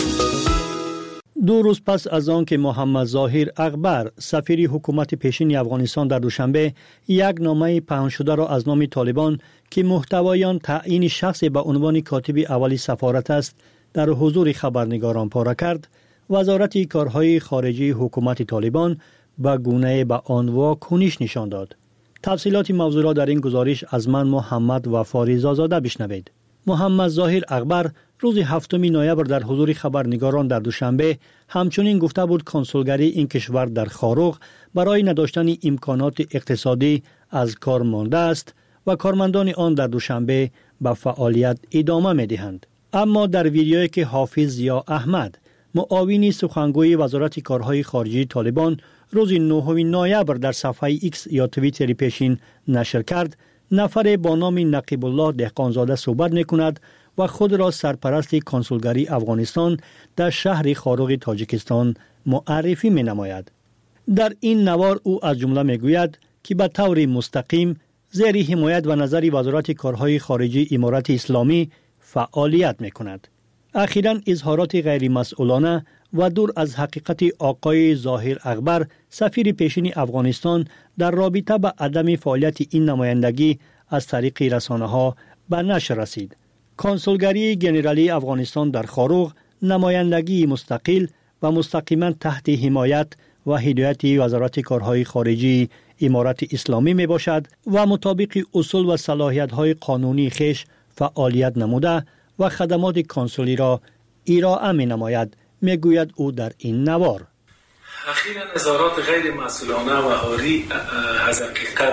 Speaker 20: دو روز پس از آن که محمد ظاهر اغبر سفیر حکومت پیشین افغانستان در دوشنبه یک نامه پنهان شده را از نام طالبان که محتوای آن تعیین شخصی به عنوان کاتب اولی سفارت است در حضور خبرنگاران پاره کرد، وزارت کارهای خارجی حکومت طالبان به گونه به آن واکنش نشان داد. تفصیلات موضوع را در این گزارش از من محمد وفاری زاده بشنوید. محمد ظاهر اغبر روز هفتم نوامبر در حضور خبرنگاران در دوشنبه همچنین گفته بود کنسولگری این کشور در خاروق برای نداشتن امکانات اقتصادی از کار مانده است و کارمندان آن در دوشنبه به فعالیت ادامه می‌دهند. اما در ویدیویی که حافظ ضیا احمد معاون سخنگوی وزارت کارهای خارجی طالبان روز نهم نوامبر در صفحه ایکس یا توییتر پیشین نشر کرد، نفر با نام نقیب الله دهقانزاده صحبت می‌کند و خود را سرپرست کنسولگری افغانستان در شهر خاروق تاجیکستان معرفی می‌نماید. در این نوار او از جمله می‌گوید که به طور مستقیم زیر حمایت و نظر وزارت کارهای خارجی امارت اسلامی فعالیت می‌کند. اخیراً اظهارات غیر مسئولانه و دور از حقیقت آقای ظاهر اغبر سفیر پیشین افغانستان در رابطه با عدم فعالیت این نمایندگی از طریق رسانه‌ها به نشر رسید. کنسولگری ژنرالی افغانستان در خاروق نمایندگی مستقل و مستقیما تحت حمایت و هدایت وزارت کارهای خارجی امارت اسلامی می باشد و مطابق اصول و صلاحیت‌های قانونی خیش فعالیت نموده و خدمات کنسولی را ارائه می نماید، می گوید او در این نوار.
Speaker 21: اخیراً اظهارات غیر مسئولانه و حالی از حقیقت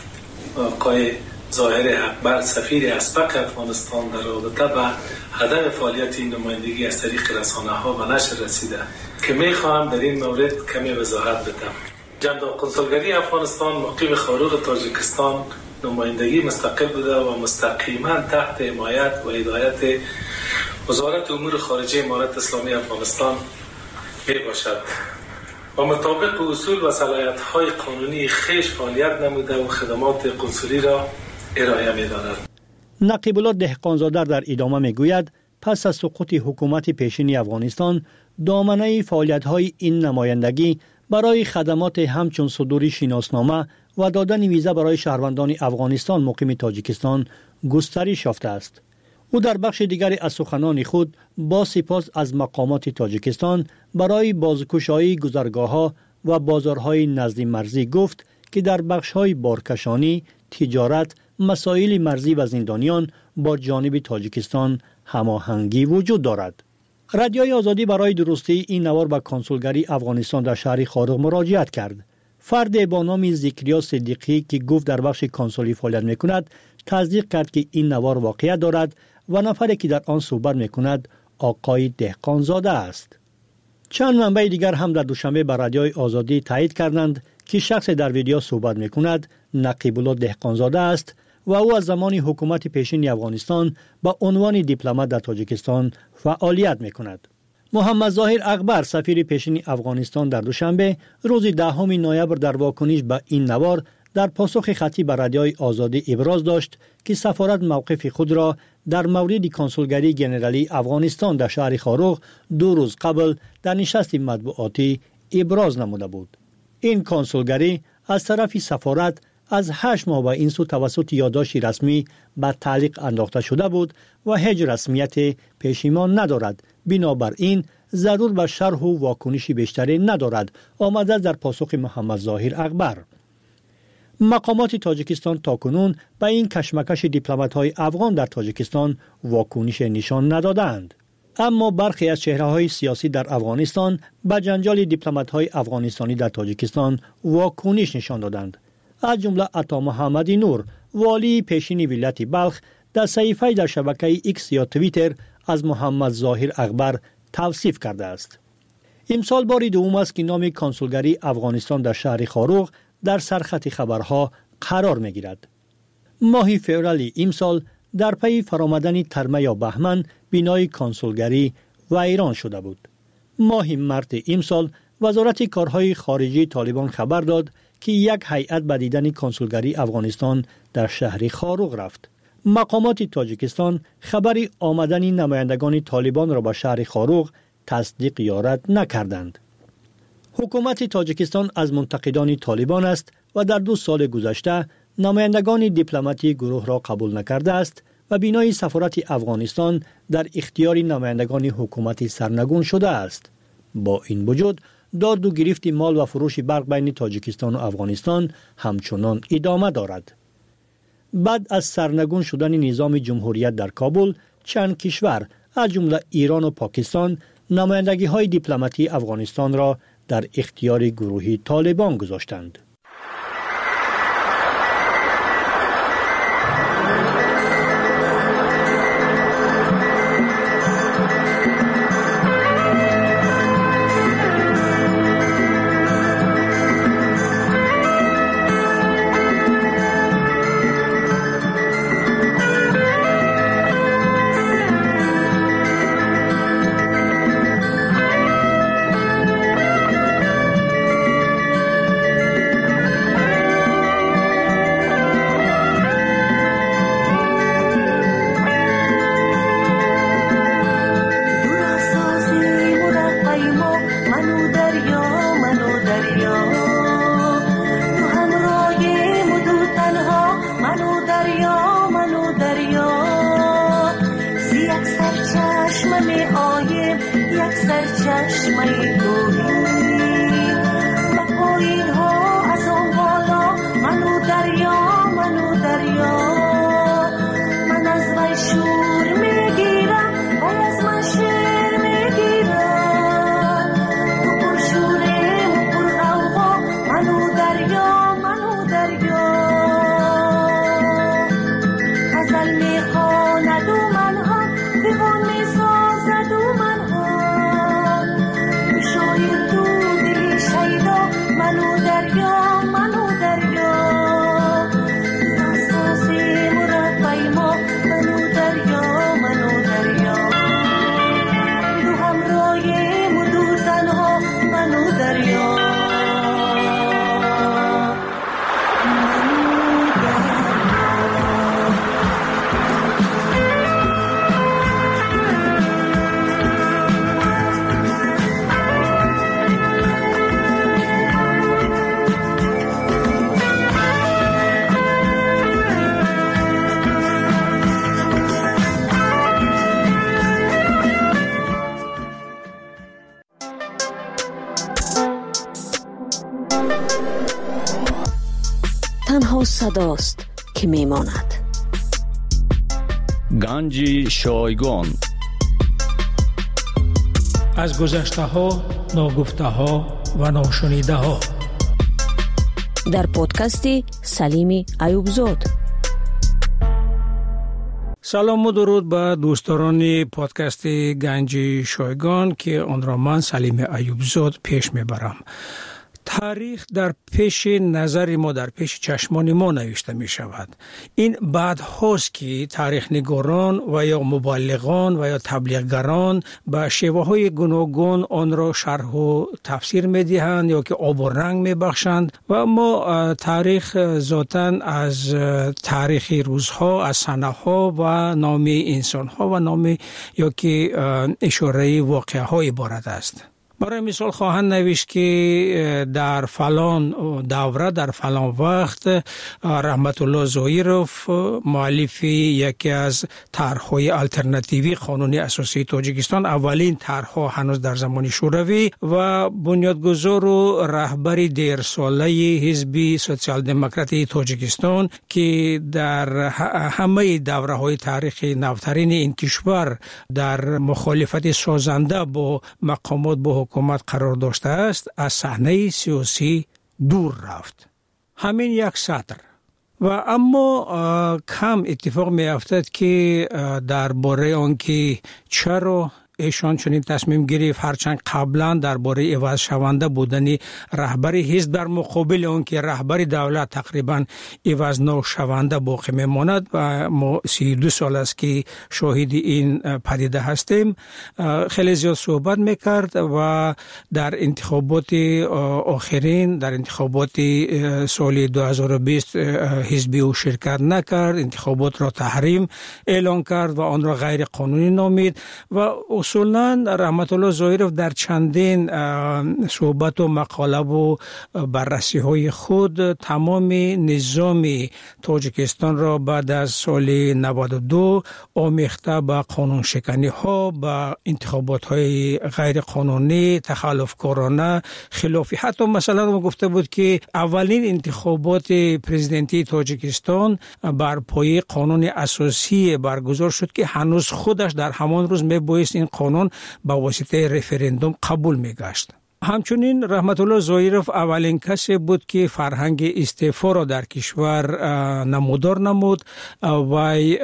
Speaker 21: آقای ظاهر اغبر سفیر اسبق افغانستان در رابطه با عدم فعالیت این نمایندگی از طریق رسانه‌ها و نشر رسیده که می خواهم در این مورد کمی وضاحت بدم. جناب کنسولگری افغانستان مقیم خاروق تاجیکستان نمایندگی مستقل بوده و مستقیما تحت حمایت و هدایت وزارت امور خارجه امارت اسلامی افغانستان می باشد و مطابق اصول و صلاحیت‌های قانونی خویش فعالیت نموده و خدمات قنصلی را ارائه می‌دارد.
Speaker 20: نقیب الله دهقانزاده در ادامه میگوید پس از سقوط حکومت پیشین افغانستان دامنه فعالیت‌های این نمایندگی برای خدمات همچون صدور شناسنامه و دادن ویزا برای شهروندان افغانستان مقیم تاجیکستان گسترش یافته است. او در بخش دیگری از سخنان خود با سپاس از مقامات تاجیکستان برای بازگشایی گذرگاه‌ها و بازارهای نزد مرزی گفت که در بخش‌های بارکشانی، تجارت، مسائل مرزی و زندانیان با جانب تاجیکستان هماهنگی وجود دارد. رادیوی آزادی برای درستی این نوار به کنسولگری افغانستان در شهر خارق مراجعت کرد. فرد با نام ذکریا صدیقی که گفت در بخش کنسولی فعالیت می‌کند، تصدیق کرد که این نوار واقعیت دارد و نفری که در آن صحبت می‌کند آقای دهقانزاده است. چند منبع دیگر هم در دوشنبه بر رادیوی آزادی تایید کردند که شخص در ویدیو صحبت می‌کند نقیب الله دهقانزاده است و او از زمان حکومت پیشین افغانستان با عنوان دیپلمات در تاجیکستان فعالیت می‌کند. محمد ظاهر اکبر سفیر پیشین افغانستان در دوشنبه روز دهم نوامبر در واکنش به این نوار در پاسخ خطی به رادیوی آزادی ابراز داشت که سفارت موقف خود را در مورد کنسولگری ژنرالی افغانستان در شهر خارق دو روز قبل در نشست مطبوعاتی ابراز نموده بود. این کنسولگری از طرف سفارت از هشت ماه به این سو توسط یادداشت رسمی به تعلیق انداخته شده بود و هیچ رسمیت پشیمان ندارد. بنابراین ضرور به شرح و واکنش بیشتری ندارد، آمده در پاسخ محمد ظاهر اکبر. مقامات تاجیکستان تاکنون به این کشمکش دیپلمات‌های افغان در تاجیکستان واکنش نشان ندادند. اما برخی از چهره‌های سیاسی در افغانستان به جنجال دیپلمات‌های افغانستانی در تاجیکستان واکنش نشان دادند. از جمله عطا محمدی نور، والی پیشین ولایت بلخ، در صحیفه در شبکه ایکس یا توییتر از محمد ظاهر اکبر توصیف کرده است. امسال بار دوم است که نام کنسولگری افغانستان در شهر خارق در سرخط خبرها قرار می‌گیرد. ماه فوریه امسال در پی فرآمدن ترمه یا بهمن بنای کنسولگری ویران شده بود. ماه مارس امسال وزارت کارهای خارجه طالبان خبر داد که یک هیئت به دیدن کنسولگری افغانستان در شهر خارق رفت. مقامات تاجیکستان خبر آمدن نمایندگان طالبان را به شهر خارق تصدیق یا رد نکردند. حکومت تاجیکستان از منتقدان طالبان است و در دو سال گذشته نمایندگان دیپلماتی گروه را قبول نکرده است و بنای سفارت افغانستان در اختیار نمایندگان حکومت سرنگون شده است. با این وجود داد و گرفت مال و فروش برق بین تاجیکستان و افغانستان همچنان ادامه دارد. بعد از سرنگون شدن نظام جمهوریت در کابل، چند کشور از جمله ایران و پاکستان نمایندگی های دیپلماتی افغانستان را در اختیار گروه طالبان گذاشتند.
Speaker 4: منو دریا منو دریا اما صداست که میماند.
Speaker 22: گنج شایگان.
Speaker 23: از گذشته ها، ناگفته ها و ناشنیده ها.
Speaker 4: در پادکست سلیم ایوبزاد.
Speaker 23: سلام و درود به دوستان پادکست گنج شایگان که آن را من سلیم ایوبزاد پیش میبرم. تاریخ در پیش نظر ما، در پیش چشمان ما نوشته می شود. این بعد هاست که تاریخ نگاران و یا مبلغان و یا تبلیغگران به شیوه های گوناگون آن را شرح و تفسیر می دهند یا که آب و رنگ می بخشند و ما تاریخ ذاتاً از تاریخ روزها، از سنه ها و نام انسان ها و نام یا که اشاره واقعه ها عبارت است. برای مثال خواهند نوشت که در فلان دوره، در فلان وقت رحمت الله ظاهرов مؤلف یکی از طرح‌های الटरनेटिव्ی قانون اساسی تاجیکستان، اولین طرح‌ها هنوز در زمان شوروی و بنیادگذار و رهبر دیرساله حزب سوسیال دموکراتی تاجیکستان که در همه دوره‌های تاریخی نوترین این کشور در مخالفت سازنده با مقامات با حکومت قرار داشته است، از صحنه سیاسی دور رفت. همین یک سطر. و اما کم اتفاق می افتد که درباره آنکه چرا ایشان چنین تصمیم گرفت، هرچند قبلا درباره عوض شونده بودن رهبر حزب در مقابل آن که رهبر دولت تقریبا عوض نشونده باقی میماند و ما سی و دو سال است که شاهد این پدیده هستیم، خیلی زیاد صحبت میکرد و در انتخابات آخرین، در انتخابات سال دو هزار و بیست حزبی او شرکت نکرد، انتخابات را تحریم اعلان کرد و آن را غیر قانونی نامید و اصولاً رحمت الله ظاهرov در چندین صحبت و مقاله و بررسی های خود تمام نظام تاجیکستان را بعد از سال نود و دو آمیخته به قانون شکنی ها، به انتخابات های غیر قانونی، تخلف کارانه، خلافی. حتی مثلا ما گفته بود که اولین انتخابات پرزیدنتی تاجیکستان بر پایه قانون اساسی برگزار شد که هنوز خودش در همان روز میبایست این قانون با واسطه رفراندوم قبول میگشت. همچنین رحمت الله ظاهرov اولین کسی بود که فرهنگ استعفا را در کشور نمودار نمود و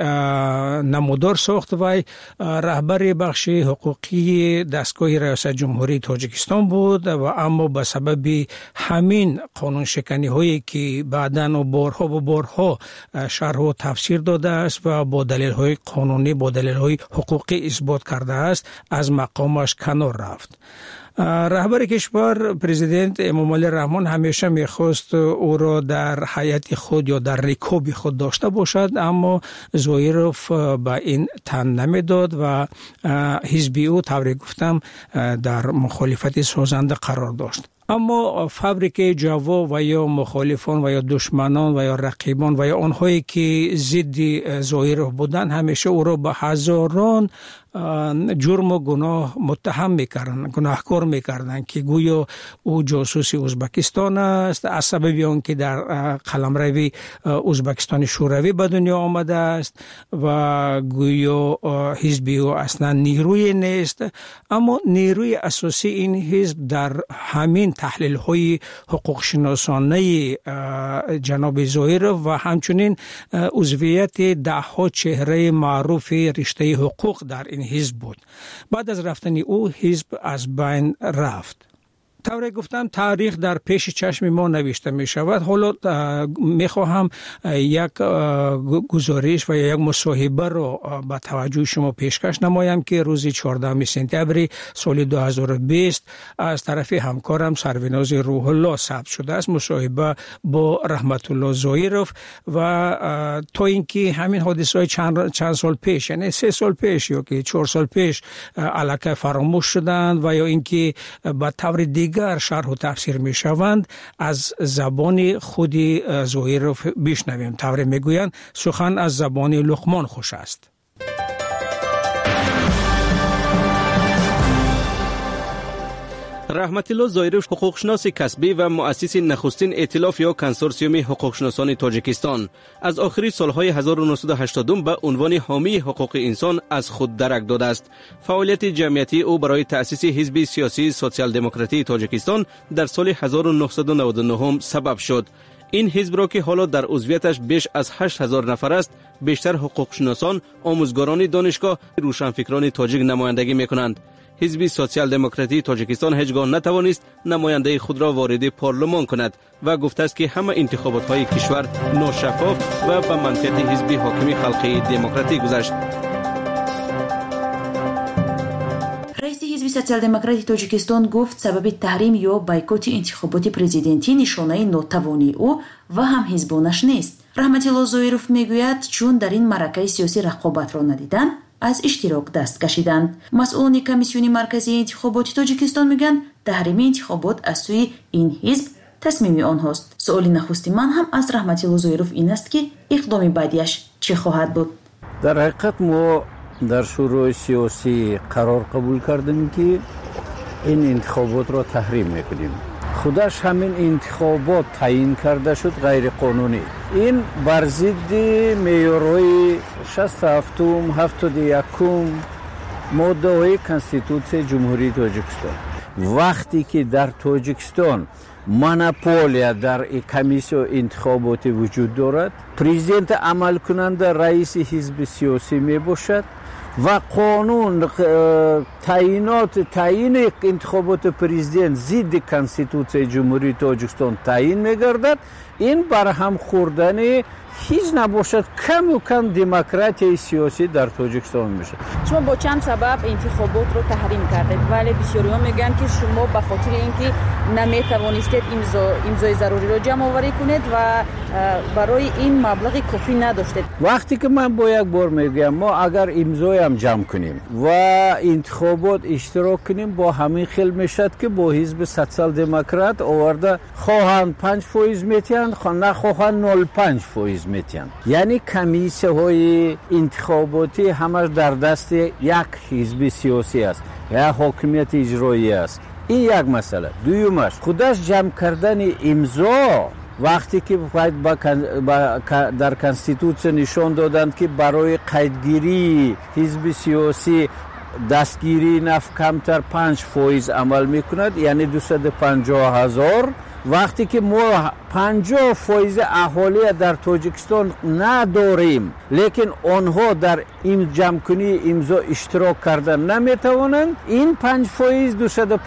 Speaker 23: نمودار ساخت و رهبر بخش حقوقی دستگاه ریاست جمهوری تاجیکستان بود و اما به سبب همین قانون شکنی هایی که بعداً و بارها و بارها شرح و تفسیر داده است و با دلیل های قانونی، با دلیل های حقوقی اثبات کرده است، از مقامش کنار رفت. رهبر کشور پرزیدنت امام علی رحمان همیشه میخواست او را در حیات خود یا در رکاب خود داشته باشد، اما ظاهرov به این تن نمیداد و حزب او طوری گفتم در مخالفت سازنده قرار داشت. اما فابریکه جوا و یا مخالفان و یا دشمنان و یا رقیبان و یا آنهایی که ضد ظاهرov بودند همیشه او را به هزاران جرم و گناه متهم میکردن، گناهکار میکردن که گویا او جاسوس ازبکستان است، از سبب آن که در قلمرو ازبکستان شوروی به دنیا آمده است و گویا حزب او اصلا نیروی نیست. اما نیروی اساسی این حزب در همین تحلیل های حقوق شناسانه جناب ظاهرov و همچنین عضویت ده ها چهره معروف رشته حقوق در این حزب بود. بعد از رفتن او حزب از بین رفت. طوری گفتم تاریخ در پیش چشم ما نوشته می شود. حالا می خواهم یک گزارش و یک مصاحبه را به توجه شما پیشکش نمایم که روز چهاردهم سپتامبر سال دو هزار و بیست از طرف همکارم سروناز روح الله ثبت شده است. مصاحبه با رحمت الله ظاهرov و تا اینکه همین حادثه های چند, چند سال پیش، یعنی سه سال پیش یا که چهار سال پیش الکی فراموش شدند و یا اینکه به طور دیگر شرح و تفسیر می شوند، از زبان خود ظاهرov بشنویم. طوری می گویند سخن از زبان لقمان خوش است.
Speaker 19: رحمت الله ظاهری حقوقشناس کسبی و مؤسس نخستین ائتلاف یا کنسورسیوم حقوقشناسان تاجیکستان از آخر سالهای هزار و نهصد و هشتاد به عنوان حامی حقوق انسان از خود درک داده است. فعالیت جمعیتی او برای تأسیس حزب سیاسی سوسیال دموکراتی تاجیکستان در سال هزار و نهصد و نود و نه سبب شد. این حزب را که حالا در عضویتش بیش از هشت هزار نفر است، بیشتر حقوقشناسان، آموزگاران دانشگاه، روشنفکران تاجیک نمایندگی می‌کنند. حزب سوسیال دموکراتی تاجیکستان هیچگاه نتوانست نماینده خود را وارد پارلمان کند و گفته است که همه انتخابات‌های کشور ناشفاف و به منفعت حزب حاکم خلقی دموکراتی گذشت.
Speaker 3: رئیس حزب سوسیال دموکراتی تاجیکستان گفت سبب تحریم یا بایکوت انتخابات پرزیدنتی نشانه ناتوانی او و هم حزبانش نیست. رحمت الله ظاهروف میگوید چون در این معرکه سیاسی رقابت را ندیدن از اشتراک دست کشیدند. مسئولان کمیسیون مرکزی انتخابات تاجیکستان میگن تحریم انتخابات از سوی این حزب تصمیم آنهاست. سوال نخستی من هم از رحمت الله ظاهروف این است که اقدام بعدیش چه خواهد بود؟
Speaker 5: در حقیقت ما در شورای سیاسی قرار قبول کردیم که این انتخابات را تحریم میکنیم. خودش همین انتخابات تعیین کرده شد غیر قانونی. این بر ضد معیارهای شصت و هفت هفتاد و یک ماده های کنستیتوسیون جمهوری تاجیکستان. وقتی که در تاجیکستان مونوپولیا در کمیسیون انتخاباتی وجود دارد، پرزیدنت عمل کننده رئیس حزب سیاسی می باشد و قانون تعیینات تعیین انتخابات پرزیدنت ضد کنستیتوسیون جمهوری تاجیکستان تعیین می‌گردد. این برهم خوردن هیچ نباشد کم و کم دموکراسی سیاسی در تاجیکستان میشه.
Speaker 6: شما با چند سبب انتخابات رو تحریم کردید ولی بسیاری‌ها میگن که شما به خاطر اینکه نمیتوانستید امضا امضای ضروری رو جمع آوری کنید و برای این مبلغ کافی نداشتید.
Speaker 5: وقتی که من با یک بار میگم ما اگر امضای هم جمع کنیم و انتخابات اشتراک کنیم با همین خیل میشد که با حزب سوسیال دموکرات آورده خواهند پنج فیصد میتین نخواهند نود و پنج فیصد میتین. یعنی کمیسیون های انتخاباتی همش در دست یک حزب سیاسی است یا حاکمیت اجرایی است. این یک مسئله. دویمش خودش جمع کردن امضا وقتی که در کنستیتوسیون نشان دادند که برای قیدگیری حزب سیاسی دستگیری نفت کمتر پنج فیصد عمل میکند، یعنی دویست و پنجاه هزار. وقتی که ما پنجاه فیصد اهالی در تاجیکستان نداریم لیکن آنها در این جمع کنی امضا اشتراک کردن نمیتوانند، این پنج فیصد دویست و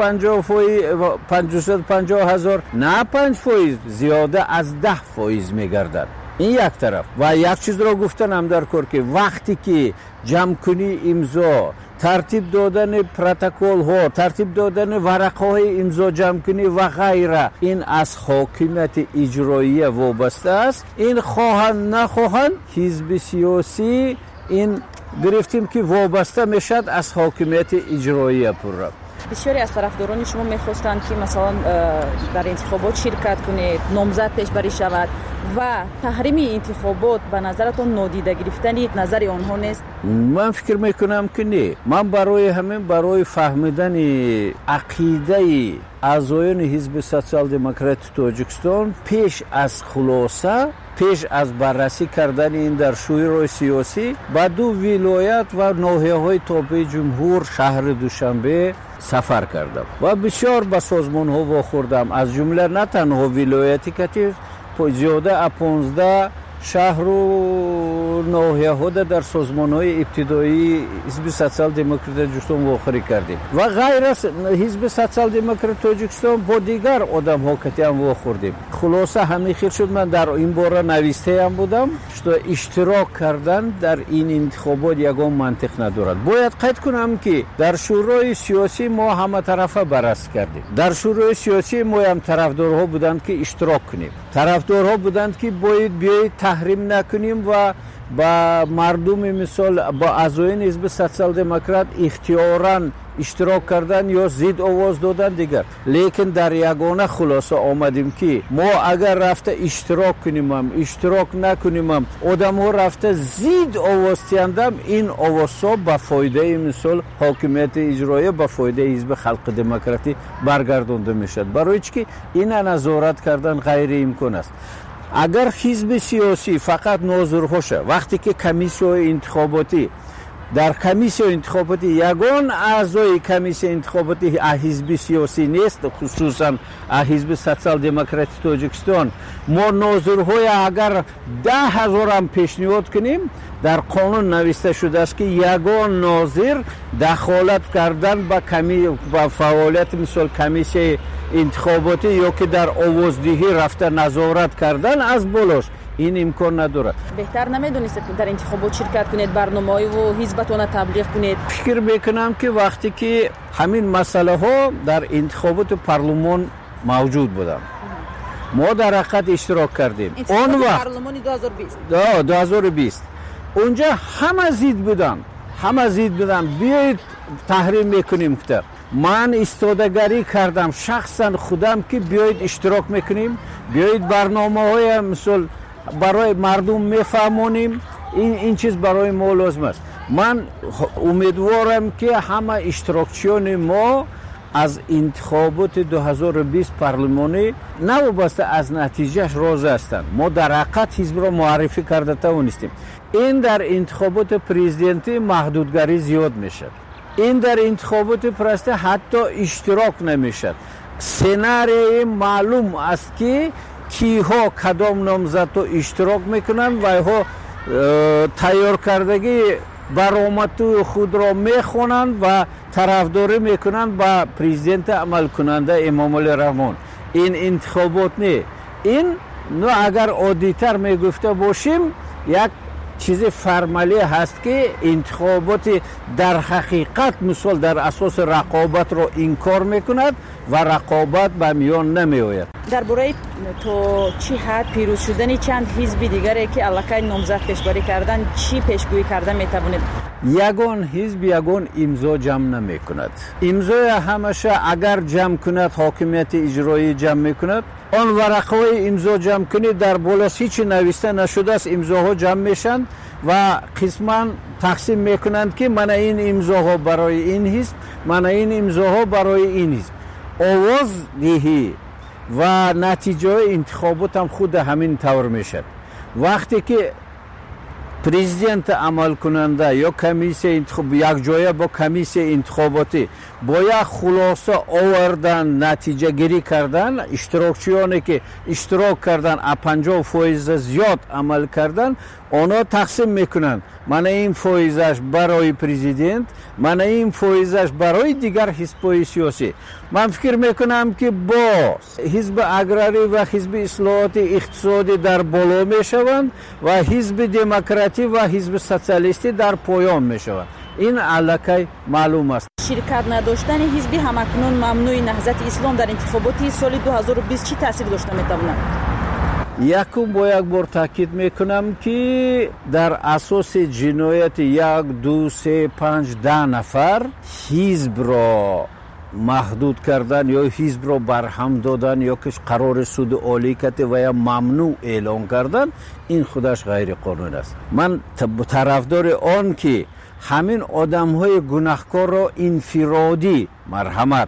Speaker 5: پنجاه هزار نه پنج فیصد زیاده از ده فیصد میگردد. این یک طرف. و یک چیز را گفتن هم در کار که وقتی که جمع کنی امضا، ترتیب دادن پروتکل ها، ترتیب دادن ورقه های امضا جمع کنی و غیره، این از حاکمیت اجرایی وابسته است. این خواهند نخواهند حزب سیاسی این گرفتیم که وابسته میشد از حاکمیت اجرایی پورا.
Speaker 6: بسیاری از طرفداران شما میخواستند که مثلا در انتخابات شرکت کنید، نامزد پیشبری شود و تحریم انتخابات به نظرتون نادیده گرفتن نظر آنها نیست؟
Speaker 5: من فکر میکنم که نه. من برای همین برای فهمیدن عقیده اعضایان حزب سوسیال دموکراتی تاجیکستان پیش از خلاصه پیش از بررسی کردن این در شورای سیاسی با دو ولایت و ناحیه‌های تابع جمهور شهر دوشنبه سفر کردم و بسیار به سازمان ها واخوردم، از جمله نه تنها ولایتی که زیاده از پانزده شهر و ناحیه ها در سازمان های ابتدایی حزب سوسیال دموکراتی تاجیکستان واخوری کردیم و غیر از حزب سوسیال دموکراتی تاجیکستان با دیگر آدم ها که هم واخوردیم. خلاصه همین خیلی شد من در این باره نویسته هم بودم که اشتراک کردن در این انتخابات یگان منطق ندارد. باید قید کنم که در شورای سیاسی ما همه طرفه بررسی کردیم. در شورای سیاسی ما هم طرفدارها بودند که اشتراک کنیم، طرفدارها بودند که باید بیایید تحریم نکنیم و با مردم مثال با اعضایان حزب سوسیال دموکرات اختیاراً اشتراک کردن یا زید آواز دادن دیگر. لیکن در یگانه خلاصه آمدیم که ما اگر رفته اشتراک کنیم هم اشتراک نکنیم هم آدم ها رفته زید آواز تیندم، این آواز ها به فایده مثال حاکمیت اجرایی به فایده حزب خلق دموکراتی برگردانده میشد. برای چی که این نظارت کردن غیر امکان است. اگر حزب سیاسی فقط ناظرهاشه، وقتی که کمیسیون انتخاباتی در کمیسیون انتخاباتی یگان اعضای کمیسیون انتخاباتی حزب سیاسی نیست، خصوصا حزب سوسیال دموکراتی تاجیکستان، ما ناظرهای اگر ده هزار هم پیشنهاد کنیم در قانون نوشته شده است که یگان ناظر دخالت کردن با کمی با فعالیت مثل کمیسیون انتخاباتی یا که در آوازدهی رفته نظارت کردن از بالاش این امکان نداره.
Speaker 6: بهتر نمیدونید که در انتخابات شرکت کنید، برنامه‌های و حزبتون تبلیغ کنید؟
Speaker 5: فکر میکنم که وقتی که همین مسئله ها در انتخابات پارلمان موجود بودن ما در حقیقت اشتراک کردیم.
Speaker 6: اون وقت پارلمان دو هزار و بیست
Speaker 5: دو هزار و بیست اونجا همه زید بودن همه زید بودن بیایید تحریم میکنیم کتر. من استادگاری کردم شخصا خودم که بیایید اشتراک میکنیم، بیایید برنامه های مثل برای مردم میفهمونیم، این این چیز برای ما لازم است. من امیدوارم که همه اشتراکچیان ما از انتخابات دو هزار و بیست پارلمانی نوابسته از نتیجهش راضی هستند. ما در حقیقت حزب را معرفی کرده توانستیم. این در انتخابات پرزیدنتی محدودگری زیاد میشه، این در انتخابات پرسته حتی اشتراک نمیشد. سناریوی معلوم است که کیها کدام نامزد تو اشتراک میکنن و ها تیار کردگی برآمد خود را میخونند و طرفداری میکنند با پرزیدنت عمل کننده امام علی رحمان. این انتخابات نه، این نو اگر عادی‌تر میگفته باشیم یک چیز فرمالی هست که انتخابات در حقیقت مثال در اساس رقابت را انکار میکند و رقابت به میان نمی آید.
Speaker 6: در برای تو چی حد پیروز شدن چند حزب دیگری که علاقه نامزد پیشبری کردن چی پیشگویی کرده میتوانید؟
Speaker 5: یگان حزب یگان امضا جمع نمی کند. امضای همشه اگر جمع کند حاکمیت اجرایی جمع میکند، آن ورقهای امضا جمع کنید در بالاش هیچ نوشته نشده است، امضاها جمع میشن و قسما تقسیم میکنند که من این امضاها برای این حزب، من این امضاها برای این حزب. آواز دهی و نتیجه انتخابات هم خود همین طور میشد. وقتی که پرزیدنت عمل کننده یا کمیسیون انتخاب یک جای با کمیسیون انتخاباتی با یک خلاصه آوردن نتیجه گیری کردن، اشتراکچیانی که اشتراک کردن پنجاه فایز زیاد عمل کردن، آنها تقسیم میکنن من این فایزش برای پرزیدنت، من این فایزش برای دیگر حزب‌های سیاسی. من فکر میکنم که با حزب اگراری و حزب اصلاحات اقتصادی در بالا میشوند و حزب دموکراتی و حزب سوسیالیستی در پایان میشوند. این علاقه معلوم است.
Speaker 6: شرکت نداشتن حزبی همکنون ممنوع نهضت اسلام در انتخابات سال دو هزار و بیست چی تاثیر داشته میتواند؟
Speaker 5: یکم با یک بار تاکید میکنم که در اساس جنایت یک دو سه پنج ده نفر حزب را محدود کردن یا حزب را برهم دادن یا که قرار سود عالی کرده و یا ممنوع اعلان کردن، این خودش غیر قانون است. من طرفدار آن که همین آدم های گناهکار را انفرادی مرحمت،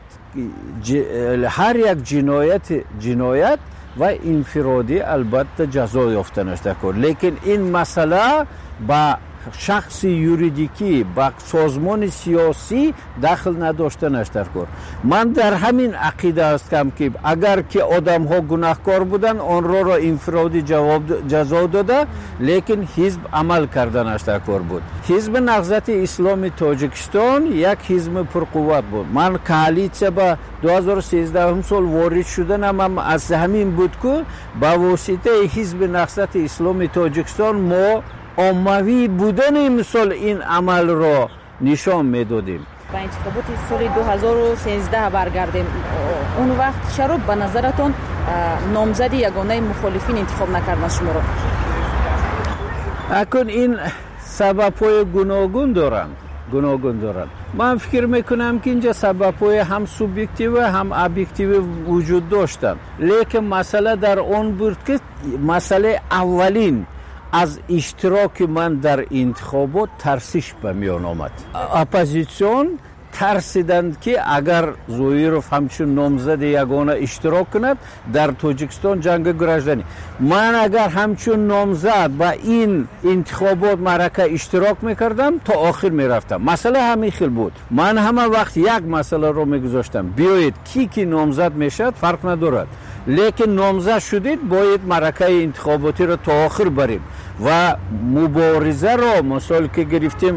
Speaker 5: هر یک جنایت جنایت و انفرادی البته جزا یافتنش دکار، لیکن این مسئله با شخص یوریدیکی با سازمان سیاسی دخل نداشتنش در کار. من در همین عقیده هستم که اگر که آدم ها گناهکار بودن آن را را انفرادی جواب جزا داده، لیکن حزب عمل کردنش در کار بود. حزب نهضت اسلامی تاجیکستان یک حزب پرقوت بود. من کالیسیا با دو هزار و سیزده سال وارد شدنم هم از همین بود که با واسطه حزب نهضت اسلامی تاجیکستان ما عمومی بودن مثل این عمل را نشان میدادیم.
Speaker 6: با انتخابات سال دو هزار و سیزده برگردیم، اون وقت چرا به نظرتون نامزد یگانه مخالفین انتخاب نکردن شما را؟
Speaker 5: اکنون این سبب‌های گوناگون دارند گوناگون دارند من فکر میکنم که اینجا سبب‌های هم سوبژکتیو هم ابجکتیو وجود داشتند لیکن مسئله در اون بود که مسئله اولین از اشتراک من در انتخابات ترسش به میان آمد اپوزیسیون ترسیدند که اگر زویروف همچون نامزد یگانه اشتراک کند در تاجیکستان جنگ گراژدانی من اگر همچون نامزد با این انتخابات معرکه اشتراک میکردم تا آخر میرفتم مسئله همین خیل بود من همه وقت یک مسئله رو میگذاشتم بیایید کی کی نامزد میشد فرق ندارد لیکن نامزد شدید باید معرکه انتخاباتی رو تا آخر بریم و مبارزه رو مثال که گرفتیم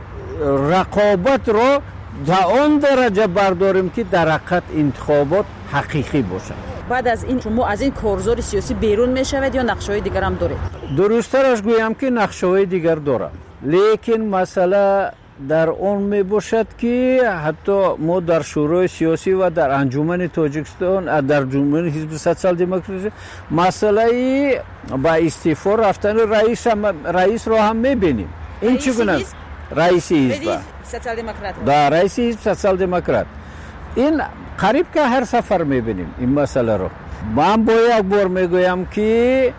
Speaker 5: رقابت رو در آن درجه برداریم که در حقیقت انتخابات حقیقی باشد.
Speaker 6: بعد از این شما از این کارزار سیاسی بیرون میشوید یا نقشه‌های دیگر هم دارید؟
Speaker 5: درست‌ترش گویم که نقشه‌های دیگر دارم لیکن مسئله در اون می باشد که حتی ما در شورای سیاسی و در انجمن تاجیکستان در انجمن حزب سوسیال دموکراسی مسئله با استعفا رفتن رئیس رئیس را هم می‌بینیم این چگونه رئیس حزب
Speaker 6: سوسیال دموکرات
Speaker 5: در رئیس حزب سوسیال دموکرات این قریب که هر سفر می‌بینیم این مسئله رو من با یک بار میگویم که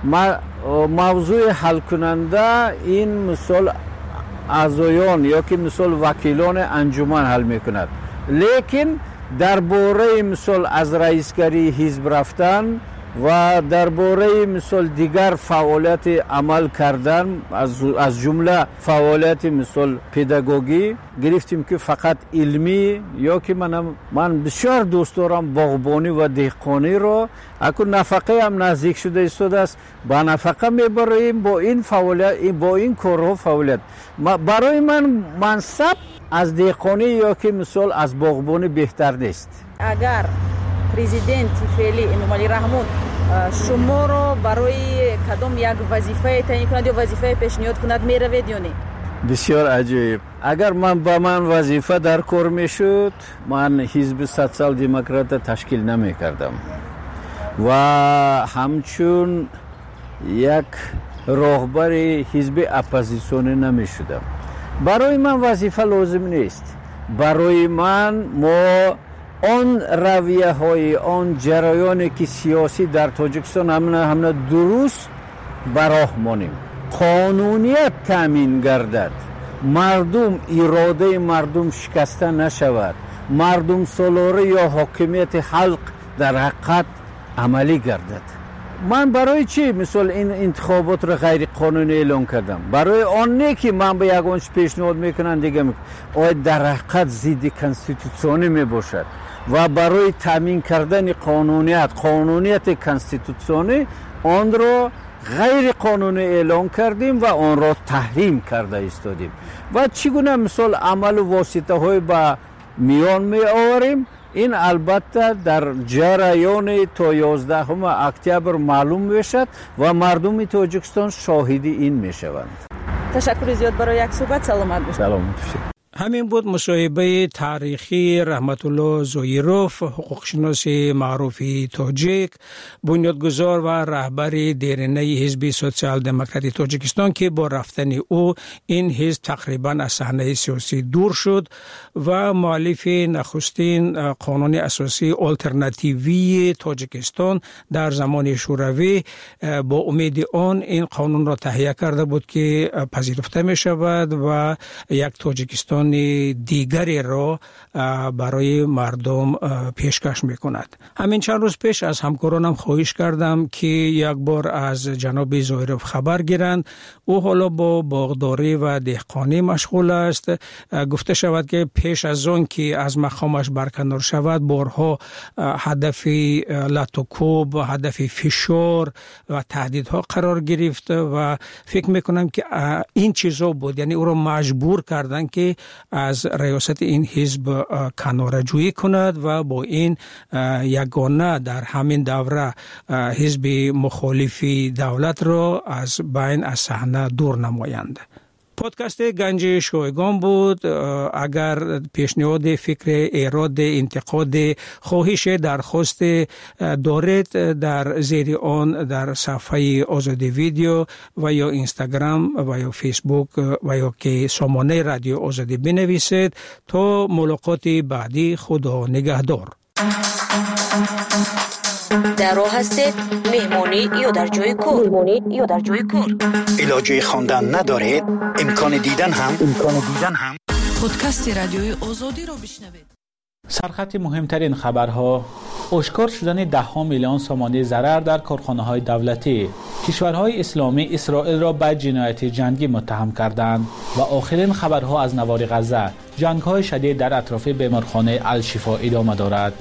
Speaker 5: موضوع حل کننده این مثال اعضایان یا که مثال وکیلان انجمن حل میکند لیکن درباره مثال از رئیسگری حزب رفتن و درباره مثال دیگر فعالیت عمل کردن از از جمله فعالیت مثال پداگوژی گرفتیم که فقط علمی یا که من من بسیار دوست دارم باغبانی و دهقانی رو اکنون نفقه هم نزدیک شده ایستاده است با نفقه میبریم با این فعالیت با این کارها فعالیت برای من منصب از دهقانی یا که مثال از باغبانی بهتر نیست
Speaker 6: اگر پرزیدنت فعلی امام علی رحمون شما رو برای کدام یک وظیفه تعیین کند یا وظیفه پیشنهاد کند میروید یا نه؟
Speaker 5: بسیار عجیب اگر من با من وظیفه در کار میشد من حزب سوسیال دموکرات تشکیل نمی کردم و همچون یک راهبر حزب اپوزیسیونی نمی شدم برای من وظیفه لازم نیست برای من ما آن رویه های آن جریانی که سیاسی در تاجیکستان همه همه درست براه مانیم قانونیت تامین گردد مردم اراده مردم شکسته نشود مردم سالاره یا حاکمیت خلق در حقیقت عملی گردد من برای چی مثلا این انتخابات را غیر قانونی اعلام کردم برای آن نه که من به یگانش پیشنهاد میکنم دیگه آیا در حقیقت ضد کانستیتوسیونی می باشد و برای تامین کردن قانونیت قانونیت کانستیتوسیونی آن را غیر قانونی اعلام کردیم و آن را تحریم کرده ایستادیم و چگونه مثال عمل و واسطه های با میان می آوریم این البته در جریان تا یازدهم اکتبر معلوم میشد و مردم تاجیکستان شاهد این میشوند.
Speaker 6: تشکر زیاد برای یک صحبت. سلامت باشید.
Speaker 5: سلامت باشید.
Speaker 23: همین بود مصاحبه تاریخی رحمت الله زویروف حقوقشناس معروفی تاجیک بنیادگذار و رهبر دیرینه حزب سوسیال دموکراتی تاجیکستان که با رفتن او این حزب تقریبا از صحنه سیاسی دور شد و مؤلف نخستین قانون اساسی آلترناتیوی تاجیکستان در زمان شوروی با امید آن این قانون را تهیه کرده بود که پذیرفته می شود و یک تاجیکستان دیگری را برای مردم پیشکش میکند. همین چند روز پیش از همکارانم خواهش کردم که یک بار از جناب زویروف خبر گیرند. او حالا با باغداری و دهقانی مشغول است. گفته شود که پیش از آن که از مقامش برکنار شود بارها هدف لطوکوب و هدف فشار و تهدیدها قرار گرفت و فکر میکنم که این چیزا بود، یعنی او را مجبور کردن که از ریاست این حزب کناره‌جویی کند و با این یگانه در همین دوره حزب مخالف دولت را از بین از صحنه دور نمایند. پادکست گنج شایگان بود. اگر پیشنهاد، فکر، ایراد، انتقاد، خواهش، درخواست دارید در زیر آن در صفحه آزادی ویدیو و یا اینستاگرام و یا فیسبوک و یا که سامانه رادیو آزادی بنویسید. تا ملاقات بعدی، خدا نگهدار.
Speaker 4: در راه هستید، مهمانی یا در جای کار، مهمانی یا در جای کار،
Speaker 18: علاجه خواندن ندارید، امکان دیدن هم امکان دیدن هم
Speaker 9: پادکست رادیوی آزادی رو بشنوید.
Speaker 1: سرخط مهمترین خبرها: اشکار شدن ده ها میلیون سومانی ضرر در کارخانه‌های دولتی. کشورهای اسلامی اسرائیل را به جنایت جنگی متهم کردند. و آخرین خبرها از نوار غزه: جنگ‌های شدید در اطراف بیمارخانه الشفا ادامه دارد.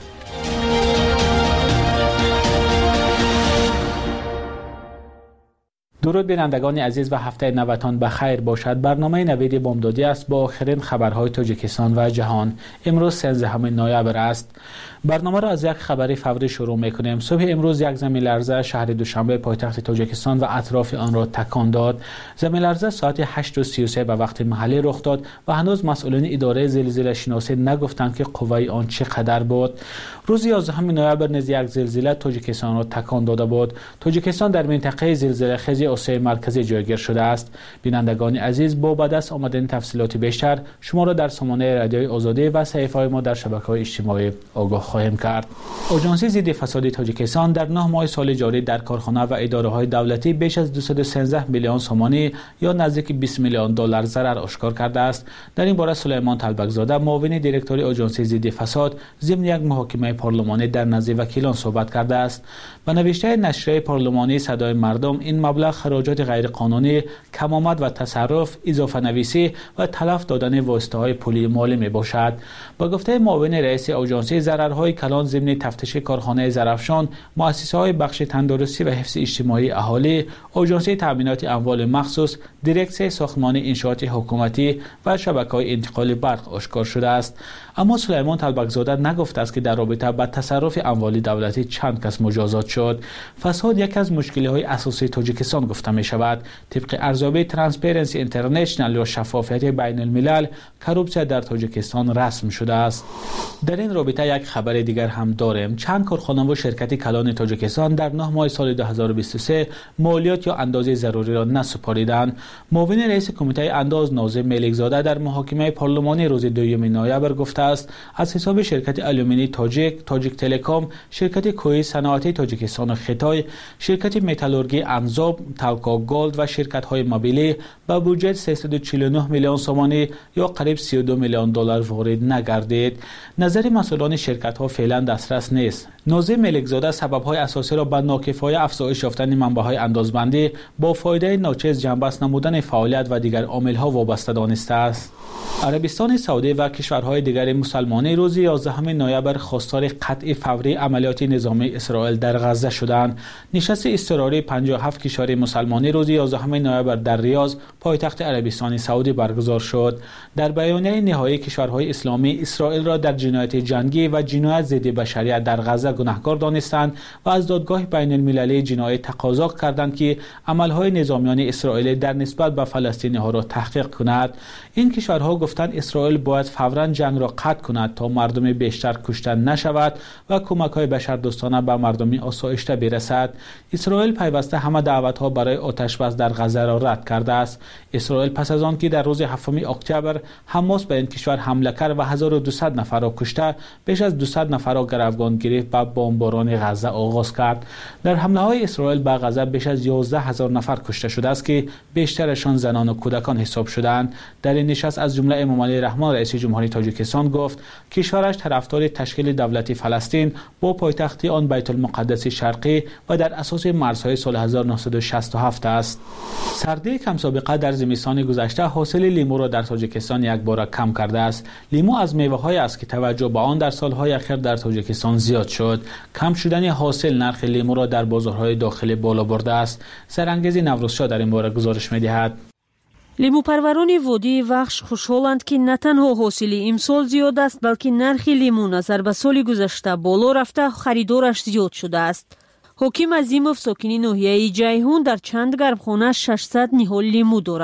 Speaker 1: درود بینندگان عزیز و هفته نوتان بخیر باشد. برنامه نوید بامدادی است با آخرین خبرهای تاجیکستان و جهان. امروز سیزدهم نوامبر است. برنامه را از یک خبر فوری شروع می‌کنیم. صبح امروز یک زمین لرزه شهر دوشنبه پایتخت تاجیکستان و اطراف آن را تکان داد. زمین لرزه ساعت هشت و سی و سه به وقت محلی رخ داد و هنوز مسئولین اداره زلزله شناسی نگفتند که قوه آن چقدر بود. روز یازدهم نوامبر نیز یک زلزله تاجیکستان را تکان داده بود. تاجیکستان در منطقه زلزله خیز آسیای مرکزی جایگیر شده است. بینندگان عزیز، با به دست آمدن تفصیلات بیشتر شما را در سامانه رادیوی آزادی و صفحه‌های ما در شبکه‌های اجتماعی آگاه خواهیم کرد. آژانس ضد فساد تاجیکستان در نه ماه سال جاری در کارخانه و اداره‌های دولتی بیش از دویست و سیزده میلیون سومانی یا نزدیک بیست میلیون دلار ضرر آشکار کرده است. در این باره سلیمان طلبک‌زاده، معاون دیرکتور آژانس ضد فساد، ضمن یک محاکمه پارلمانی در نزد وکیلان صحبت کرده است. به نوشته نشریه پارلمانی صدای مردم، این مبلغ خراجات غیرقانونی، کمامد و تصرف، اضافه نویسی و تلف دادن واسطه‌های پولی مالی میباشد. با گفته معاون رئیس آژانس، ضررهای کلان ضمن تفتیش کارخانه زرافشان، مؤسسه‌های بخش تندرستی و حفظ اجتماعی اهالی، آژانس تامینات اموال مخصوص، دیرکسیون ساختمان انشاءات حکومتی و شبکه‌های انتقال برق آشکار شده است. اما سلیمان طلبک‌زاده نگفته است که در رابطه با تصرف اموال دولتی چند کس مجازات شد. فساد یک از مشکل‌های اساسی تاجیکستان گفته می شود. طبق ارزیابی ترانسپرنسی اینترنشنال یا شفافیت بین الملل، کروپسیا در تاجیکستان رسم شده است. در این رابطه یک خبر دیگر هم داریم. چند کارخانه و شرکت کلان تاجیکستان در نه ماه سال دو هزار و بیست و سه مالیات یا اندازه ضروری را نسپاریدند. معاون رئیس کمیته انداز ناظم ملکزاده در محاکمه پارلمانی روز دوم نوامبر گفته است از حساب شرکت آلومینی تاجیک، تاجیک تلکام، شرکت کوی صنعتی تاجیکستان و خطای، شرکت متالورگی انزاب، تالکا گولد و شرکت‌های موبیلی با بودجه سیصد و چهل و نه میلیون سومانی یا قریب سی و دو میلیون دلار وارد نگردید. نظر مسئولان شرکت‌ها فعلا دسترس نیست. ناظم ملکزاده سبب‌های اساسی را به ناکفای افزایش یافتن منبع‌های اندازبندی با فایده ناچیز جنبست نمودن فعالیت و دیگر عامل‌ها وابسته دانسته است. عربستان سعودی و کشورهای دیگر مسلمانی روز یازدهم نوامبر خواستار قطع فوری عملیات نظامی اسرائیل در غزه شدند. نشست اضطراری پنجاه و هفت کشور مسلمانی روز یازدهم نوامبر در ریاض، پایتخت عربستان سعودی برگزار شد. در بیانیه نهایی کشورهای اسلامی اسرائیل را در جنایت جنگی و جنایت ضد بشریت در غزه گناهکار دانستند و از دادگاه بین المللی جنایت تقاضا کردند که عملهای نظامیان اسرائیل در نسبت به فلسطینی‌ها را تحقیق کند. این کشورها گفتند اسرائیل باید فوراً جنگ را قطع کند تا مردم بیشتر کشته نشود و کمک‌های بشردوستانه به مردم آسایشته برسد. اسرائیل پیوسته همه دعوت‌ها برای آتش‌بس در غزه را رد کرده است. اسرائیل پس از آن که در روز هفتم اکتبر حماس به این کشور حمله کرد و هزار و دویست نفر را کشته، بیش از دویست نفر را گروگان گرفت و بمباران غزه آغاز کرد. در حمله‌های اسرائیل به غزه بیش از یازده هزار نفر کشته شده است که بیشترشان زنان و کودکان حساب شدند. در این نشست از جمله امام علی رحمان رئیس جمهوری تاجیکستان گفت کشورش طرفدار تشکیل دولت فلسطین با پایتخت آن بیت المقدس شرقی و در اساس مرزهای سال هزار و نهصد و شصت و هفت است. سردی کم سابقه در زمستان گذشته حاصل لیمو را در تاجیکستان یک بار کم کرده است. لیمو از میوه‌هایی است که توجه به آن در سالهای اخیر در تاجیکستان زیاد شد. کم شدن حاصل نرخ لیمو را در بازارهای داخلی بالا برده است. سرانگیز نوروزشاه در این باره گزارش می‌دهد.
Speaker 2: لیموپرورانی وادی وخش خوشحالند که نه تنها حاصل امسال زیاد است بلکه نرخ لیمو نظر به سال گذشته بالا رفته خریدارش زیاد شده است. حکیم عظیموف ساکنی ناحیه جیهون در چند گرمخانه ششصد نهال لیمو دارد.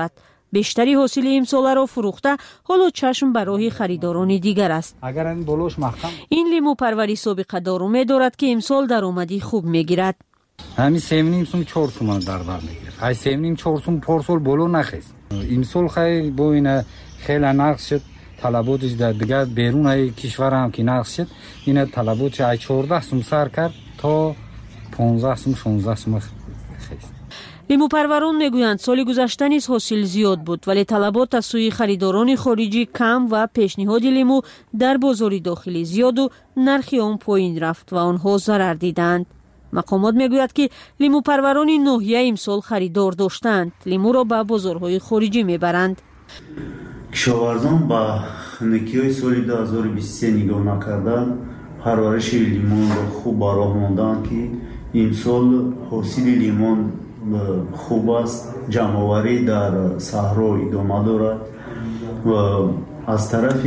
Speaker 2: بیشتری حاصل امسال را فروخته حالا چشم به راه خریداران دیگر است.
Speaker 7: اگر این بلوش محکم
Speaker 2: این لیمو پروری سابقه دار می‌دارد که امسال درآمدی خوب می‌گیرد.
Speaker 7: همین سه و نیم سوم چهار تومان در بر می‌گیرد. های سه و نیم چهار توم پارسال بلو نخست. امسال خیلی با این خیلی نقص شد. طلباتش در دیگر بیرون های کشور هم که نقص شد. این طلباتش های چهارده سوم سر کرد تا پانزده سوم شانزده سوم خست.
Speaker 2: لیمو پروران میگویند سال گذشته نیز حاصل زیاد بود ولی طلبات از سوی خریداران خارجی کم و پیشنهاد لیمو در بازار داخلی زیاد و نرخ آن پایین رفت و آنها ضرر دیدند. مقامات میگوید که لیمو پروران ناحیه امسال خریدار داشتند. لیمو را به بازارهای خارجی میبرند.
Speaker 8: کشاورزان با خنکی‌های سال دو هزار و بیست و سه نگاه نکردند. پرورش لیمون را خوب راه ماندند که امسال حاصل لیمون خوب است. جمع‌آوری در صحرا ادامه دارد و از طرف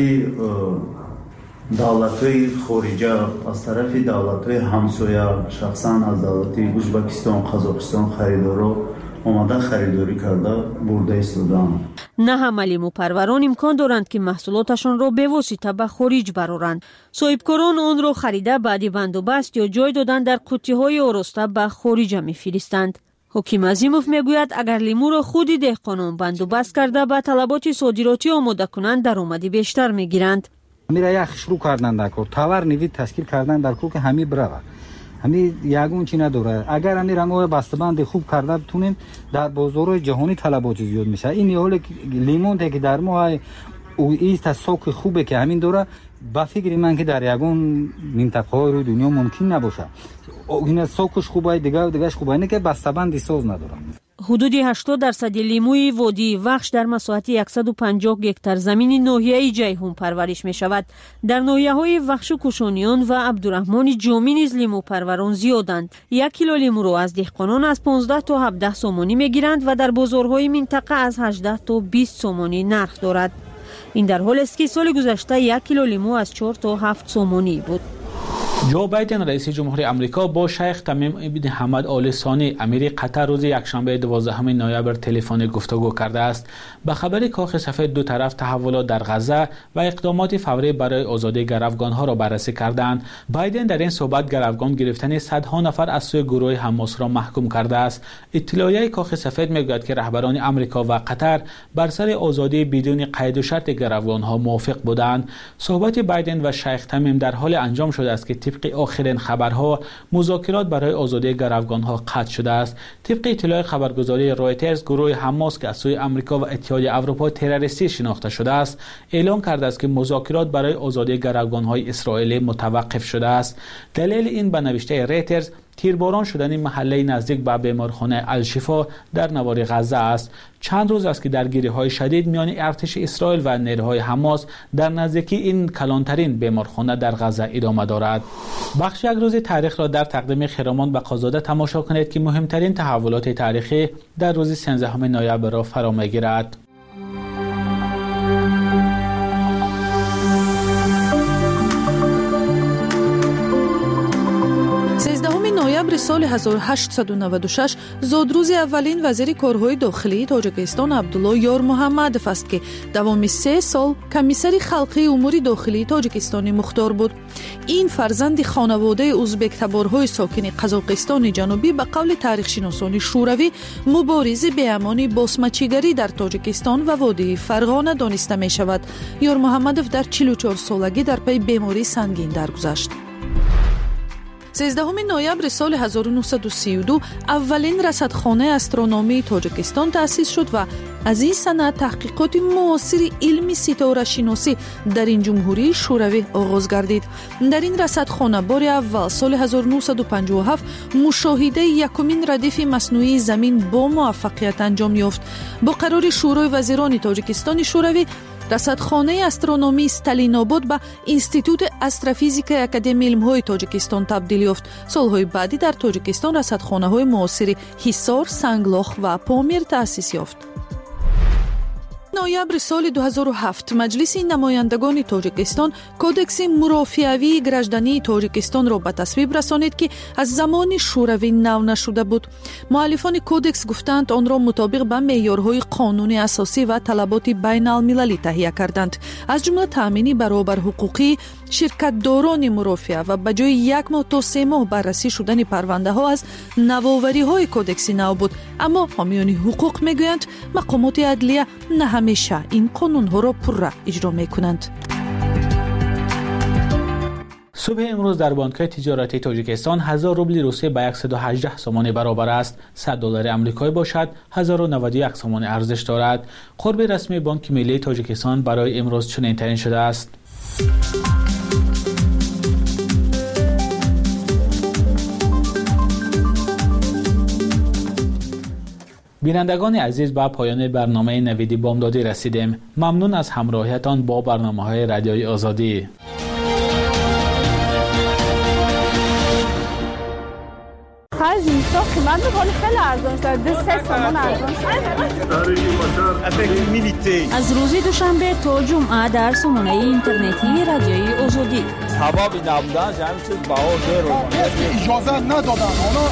Speaker 8: دولت‌های خارجی از طرف دولت‌های همسایه شخصا از دولت ازبکستان قزاقستان خریدارا آمده خریداری کرده برده ایستادند.
Speaker 2: نه همه لیمو پروران امکان دارند که محصولاتشان را به واسطه به خارج برارند. صاحبکاران آن را خریده بعد بندوبست یا جای دادن در قوطی‌های آراسته به خارج می‌فرستند. حکیم عظیموف میگوید اگر لیمو را خودی دهقانان بندوبست کرده به طلبات صادراتی آماده کنند درآمدی بیشتر میگیرند.
Speaker 7: میره یک شروع کردن در کار تاور نوید تشکیل کردن در کار که همین برابر همین یگون چی نداره. اگر همین رنگ‌های بسته‌بند خوب کرده بتونیم در بازار جهانی طلبات زیاد میشه. این حال لیمون که در ما او ایست سوق خوبه که همین دوره با فکر من که در یگون منطقه‌های روی دنیا ممکن نباشه. این سوقش خوبه دیگه دیگهش خوبه اینه که بسته‌بند ساز نداره.
Speaker 2: حدود هشتاد درصد لیموی وادی وخش در مساحت صد و پنجاه گکتار زمین ناحیه جیهون پرورش می شود. در ناحیه‌های وخش کوشانیان و عبدالرحمن جامی نیز لیمو پروران زیادند. یک کیلو لیمو را از دهقانان از پانزده تا هفده سومانی می گیرند و در بازارهای منطقه از هجده تا بیست سومانی نرخ دارد. این در حالی است که سال گذشته یک کیلو لیمو از چهار تا هفت سومانی بود.
Speaker 1: جو بایدن رئیس جمهوری آمریکا با شیخ تمیم بن حمد آل ثانی امیر قطر روز یکشنبه دوازدهم نوامبر تلفنی گفتگو کرده است. به خبر کاخ سفید دو طرف تحولات در غزه و اقدامات فوری برای آزادی گروگان‌ها را بررسی کردند. بایدن در این صحبت گروگان گرفتن صدها نفر از سوی گروه حماس را محکوم کرده است. اطلاعیه کاخ سفید میگوید که رهبران آمریکا و قطر بر سر آزادی بدون قید و شرط گروگان‌ها موافق بودند. صحبت بایدن و شیخ تمیم در حال انجام شده است که طبق آخرین خبرها مذاکرات برای آزادی گروگان‌ها قطع شده است. طبق اطلاع خبرگزاری رویترز گروه حماس که از سوی آمریکا و اتحادیه اروپا تروریستی شناخته شده است اعلام کرده است که مذاکرات برای آزادی گروگان‌های اسرائیلی متوقف شده است. دلیل این به نوشته رویترز تیرباران شدن محله نزدیک به بیمارخانه الشفا در نوار غزه است. چند روز است که درگیری‌های شدید میان ارتش اسرائیل و نیروهای حماس در نزدیکی این کلانترین بیمارخانه در غزه ادامه دارد. بخش یک روز تاریخ را در تقدیم خرامان بقازاده تماشا کنید که مهمترین تحولات تاریخی در روز سیزدهم نوامبر را فرا می‌گیرد.
Speaker 12: نوامبر سال هزار و هشتصد و نود و شش زادروز اولین وزیر کارهای داخلی تاجیکستان عبدالله یار محمدов است که دوامی سه سال کمیسر خلقی امور داخلی تاجیکستان مختار بود. این فرزند خانواده ازبک تبارهای ساکن قزاقستان جنوبی به قول تاریخ شناسان شوروی مبارز به امان باسمچیگری در تاجیکستان و وادی فرغانه دانسته می شود. یار محمدов در چهل و چهار سالگی در پی بیماری سنگین درگذشت. سیزدهم نوامبر سال هزار و نهصد و سی و دو اولین رصدخانه استرونومی تاجیکستان تأسیس شد و از این سنه تحقیقات معاصر علمی ستاره شناسی در این جمهوری شوروی آغاز گردید. در این رصدخانه بار اول سال هزار و نهصد و پنجاه و هفت مشاهده یکمین ردیف مصنوعی زمین با موفقیت انجام یافت. با قرار شورای وزیران تاجیکستان شوروی رصدخانه استرونومی استالیناباد به اینستیتوت استروفیزیک اکادمی علم‌های تاجیکستان تبدیل یافت. سالهای بعدی در تاجیکستان رصدخانه‌های معاصر حصار، سنگلاخ و پامیر تأسیس یافت. ноябри соли ду ҳазору ҳафт маҷлиси намояндагони тоҷикистон кодекси мурофиавии граждании тоҷикистонро ба тасвиб расонид, ки аз замони шӯравӣ нав нашуда буд. муаллифони кодекс гуфтанд онро мутобиқ ба меъёрҳои қонуни асосӣ ва талаботи байналмилалӣ таҳия карданд, аз ҷумла таъмини баробарҳуқуқӣ ширкатдорони мурофиа ва ба ҷои як моҳ то се моҳ баррасӣ шудани парвандаҳо аз навовариҳои кодекси нав буд. аммо ҳомиёни ҳуқуқ мегӯянд мақомоти адлия на ҳамеша ин қонунҳоро пурра иҷро мекунанд.
Speaker 1: صبح امروز در بانک‌های تجارتی تاجیکستان هزار روبل روسیه به صد و هجده سوم برابر است. صد دلار آمریکایی باشد هزار و نود و یک سوم ارزش دارد. قرب رسمی بانک ملی تاجیکستان برای امروز چنین تعیین شده است. بینندگان عزیز، به پایان برنامه نویدی بامدادی رسیدیم. ممنون از همراهیتان با برنامه‌های رادیوی آزادی.
Speaker 14: خرج اینستا قیمت می‌کنه خیلی ارزان شده. دو سه تومان ارزان شده.
Speaker 2: از روز دوشنبه تا جمعه در سامانه اینترنتی رادیوی آزادی.
Speaker 5: سبب نبودن همین چیز بها رو
Speaker 14: اجازه ندادن. اونا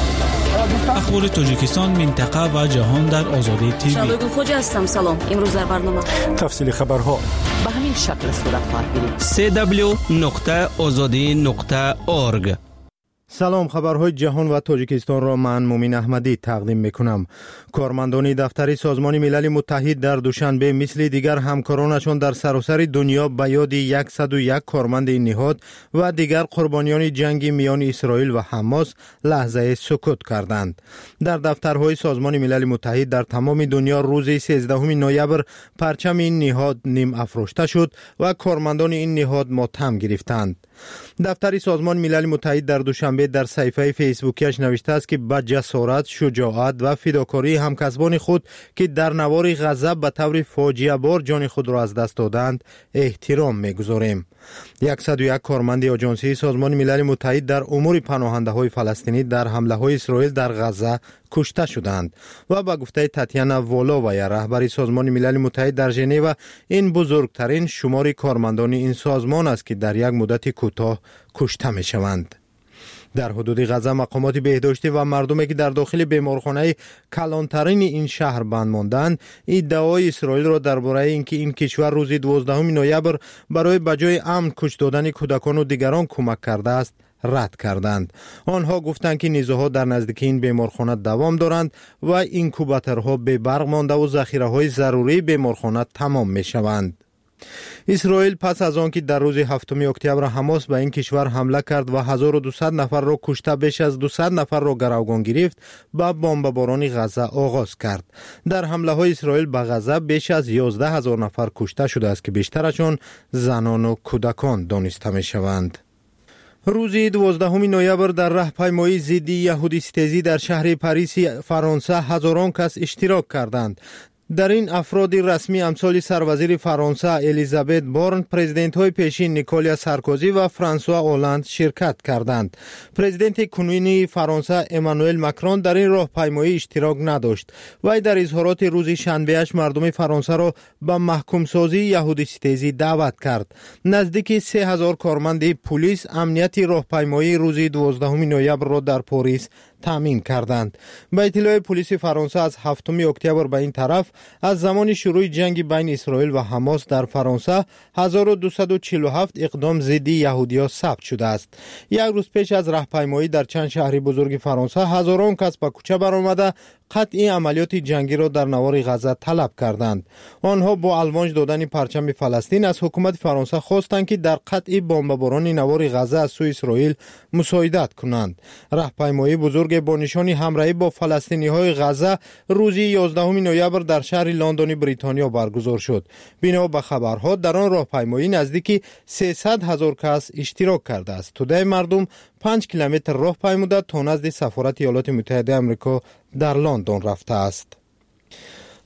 Speaker 1: اخبار تاجیکستان، منطقه و جهان در آزادی تیوی.
Speaker 4: شادو خوجا هستم. سلام. امروز در برنامه
Speaker 11: تفصیل خبرها
Speaker 4: به همین شکل صورت خواهد گرفت.
Speaker 19: دبلیو دبلیو دبلیو نقطه آزادی نقطه اورگ.
Speaker 11: سلام، خبرهای جهان و تاجیکستان را من مومین احمدی تقدیم میکنم. کارمندان دفتری سازمان ملل متحد در دوشنبه مثل دیگر همکارانشان در سراسر دنیا به یاد صد و یک کارمند این نهاد و دیگر قربانیان جنگ میان اسرائیل و حماس لحظه سکوت کردند. در دفترهای سازمان ملل متحد در تمام دنیا روز سیزدهم نوامبر پرچم این نهاد نیم افروشته شد و کارمندان این نهاد ماتم گرفتند. دفتر سازمان ملل متحد در دوشنبه در صفحه فیسبوکیش نوشته است که با جسارت، شجاعت و فداکاری همکسبان خود که در نوار غزه به طور فاجعه بار جان خود را از دست دادند احترام می‌گذاریم. صد و یک کارمند آژانسی سازمان ملل متحد در امور پناهنده های فلسطینی در حمله های اسرائیل در غزه کشته شدند و با گفته تاتیانا والووای رهبر سازمان ملل متحد در ژنو این بزرگترین شمار کارمندان این سازمان است که در یک مدت کوتاه کشته می شوند. در حدود غزه مقامات بهداشتی و مردمی که در داخل بیمارخانه کلانترین این شهر بند ماندند ادعای اسرائیل را درباره اینکه این کشور روز دوازدهم نوامبر برای بجای امن کش دادن کودکان و دیگران کمک کرده است رد کردند. آنها گفتند که نیزه‌ها در نزدیکی این بیمارخانه دوام دارند و اینکوباتورها به برق مانده و ذخیره‌های ضروری بیمارخانه تمام می‌شوند. اسرائیل پس از آنکه در روز هفتم اکتبر حماس به این کشور حمله کرد و هزار و دویست نفر را کشته بیش از دویست نفر را گروگان گرفت با بمباران غزه آغاز کرد. در حمله های اسرائیل به غزه بیش از یازده هزار نفر کشته شده است که بیشترشان زنان و کودکان دانسته می شوند. روز دوازدهم نوامبر در راهپیمایی ضد یهودی ستیزی در شهر پاریس فرانسه هزاران کس اشتراک کردند. در این افراد رسمی امثال سروزیر فرانسه الیزابت بورن، پرزیدنت های پیشین نیکولیا سارکوزی و فرانسوا اولاند شرکت کردند. پرزیدنت کنونی فرانسه امانوئل ماکرون در این راهپیمایی اشتراک نداشت. وی در اظهارات روز شنبه‌اش مردم فرانسه را به محکوم سازی یهودی ستیزی دعوت کرد. نزدیک سه هزار کارمند پلیس امنیت راهپیمایی روز دوازدهم نوامبر را در پاریس تامین کردند. به اطلاع پلیس فرانسه از هفتم اکتبر به این طرف از زمان شروع جنگ بین اسرائیل و حماس در فرانسه هزار و دویست و چهل و هفت اقدام ضد یهودیان ثبت شده است. یک روز پیش از راهپیمایی در چند شهر بزرگ فرانسه هزاران کس به کوچه برآمده قطعی عملیات جنگی را در نوار غزه طلب کردند. آنها با الوانج دادن پرچم فلسطین از حکومت فرانسه خواستند که در قطع بمباران نوار غزه از سوی اسرائیل مساعدت کنند. راهپیمایی بزرگ با نشان همراهی با فلسطینی‌های غزه روز یازدهم نوامبر در شهر لندن بریتانیا برگزار شد. بنا به خبرها در آن راهپیمایی نزدیک سیصد هزار کس اشتراک کرده است. توده مردم پنج کیلومتر راه پیموده تا نزد سفارت ایالات متحده آمریکا در لندن رفته است.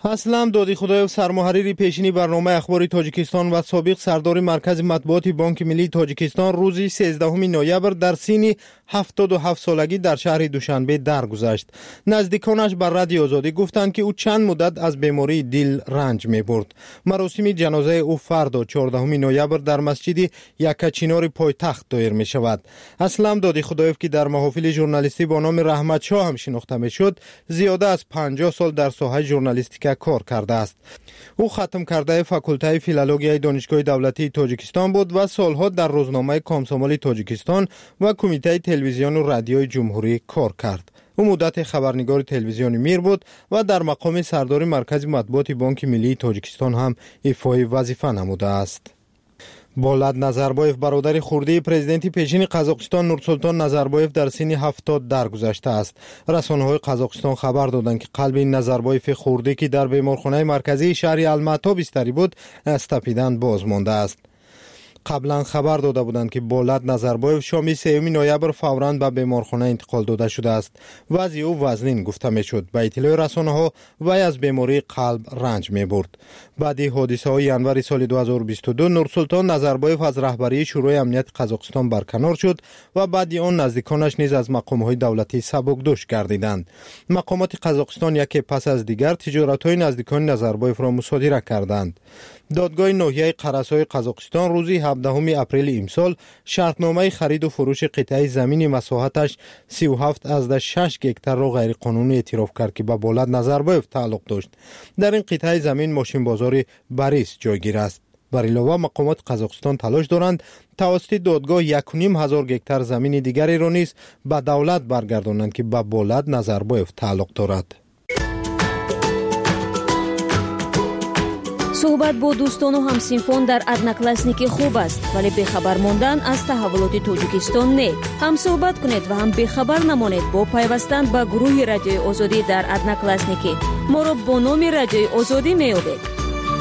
Speaker 11: اسلم دادی خدایف سرمحرری پیشینی برنامه اخباری تاجیکستان و سابق سردار مرکز مطبوعات بانک ملی تاجیکستان روز سیزدهم نوامبر در سن هفتاد و هفت سالگی در شهر دوشنبه درگذشت. نزدیکانش بر رادیو آزادی گفتند که او چند مدت از بیماری دل رنج می‌برد. مراسم جنازه او فردا چهاردهم نوامبر در مسجد یکاچینار پایتخت دایر می‌شود. اسلم دادی خدایف که در محافل ژورنالیستی با نام رحمت شاه هم شناخته می‌شد، زیاده از پنجاه سال در ساحه ژورنالیستیک کار کرده است. او ختم کرده فاکولته فیلولوژی دانشگاه دولتی تاجیکستان بود و سالها در روزنامه کامسومال تاجیکستان و کمیته تلویزیون و رادیوی جمهوری کار کرد. او مدت خبرنگار تلویزیون میر بود و در مقام سردار مرکز مطبوعات بانک ملی تاجیکستان هم ایفای وظیفه نموده است. بولاد نظربایف برادر خورده پرزیدنت پیشین قزاقستان نورسلطان نظربایف در سن هفتاد درگذشته است. رسانه‌های قزاقستان خبر دادند که قلب این نظربایف خورده که در بیمارخانه مرکزی شهر الماتا بستری بود از تپیدن باز مانده است. قبلا خبر داده بودند که بولاد نظربایف شام سوم نوامبر فوراً به بیمارخانه انتقال داده شده است. وضع او وزنین گفته میشد. به اطلاع رسانه‌ها وی از بیماری قلب رنج می‌برد. بعد حادثه های ینور سال دو هزار و بیست و دو نورسلطان نظربایف از رهبری شورای امنیت قزاقستان برکنار شد و بعد آن نزدیکانش نیز از مقام‌های دولتی سبکدوش گردیدند. مقامات قزاقستان یکی پس از دیگر تجارت‌های نزدیکان نظربایف را مصادره کردند. دادگاه ناحیه قرص‌های قزاقستان روز هفدهم اپریل امسال شرطنامه خرید و فروش قطعه زمین مساحتش سی و هفت ازده شش گکتار را غیرقانونی اعتراف کرد که به بولاد نظربایف تعلق داشت. در این قطعه زمین ماشین بازار بریس جایگیر است. بر علاوه مقامات قزاقستان تلاش دارند توسط دادگاه یک و نیم هزار گکتار زمین دیگری را نیز به دولت برگردانند که به بولاد نظربایف تعلق دارد.
Speaker 2: صحبت با دوستان و همسینفون در ادناکلاسنیکی خوب است، ولی بخبر موندن از تحولات تاجیکستان نه. هم صحبت کنید و هم بخبر نمانید با پیوستن به گروه رادیوی آزادی در ادناکلاسنیکی. ما را با نام رادیوی آزادی می‌یابید.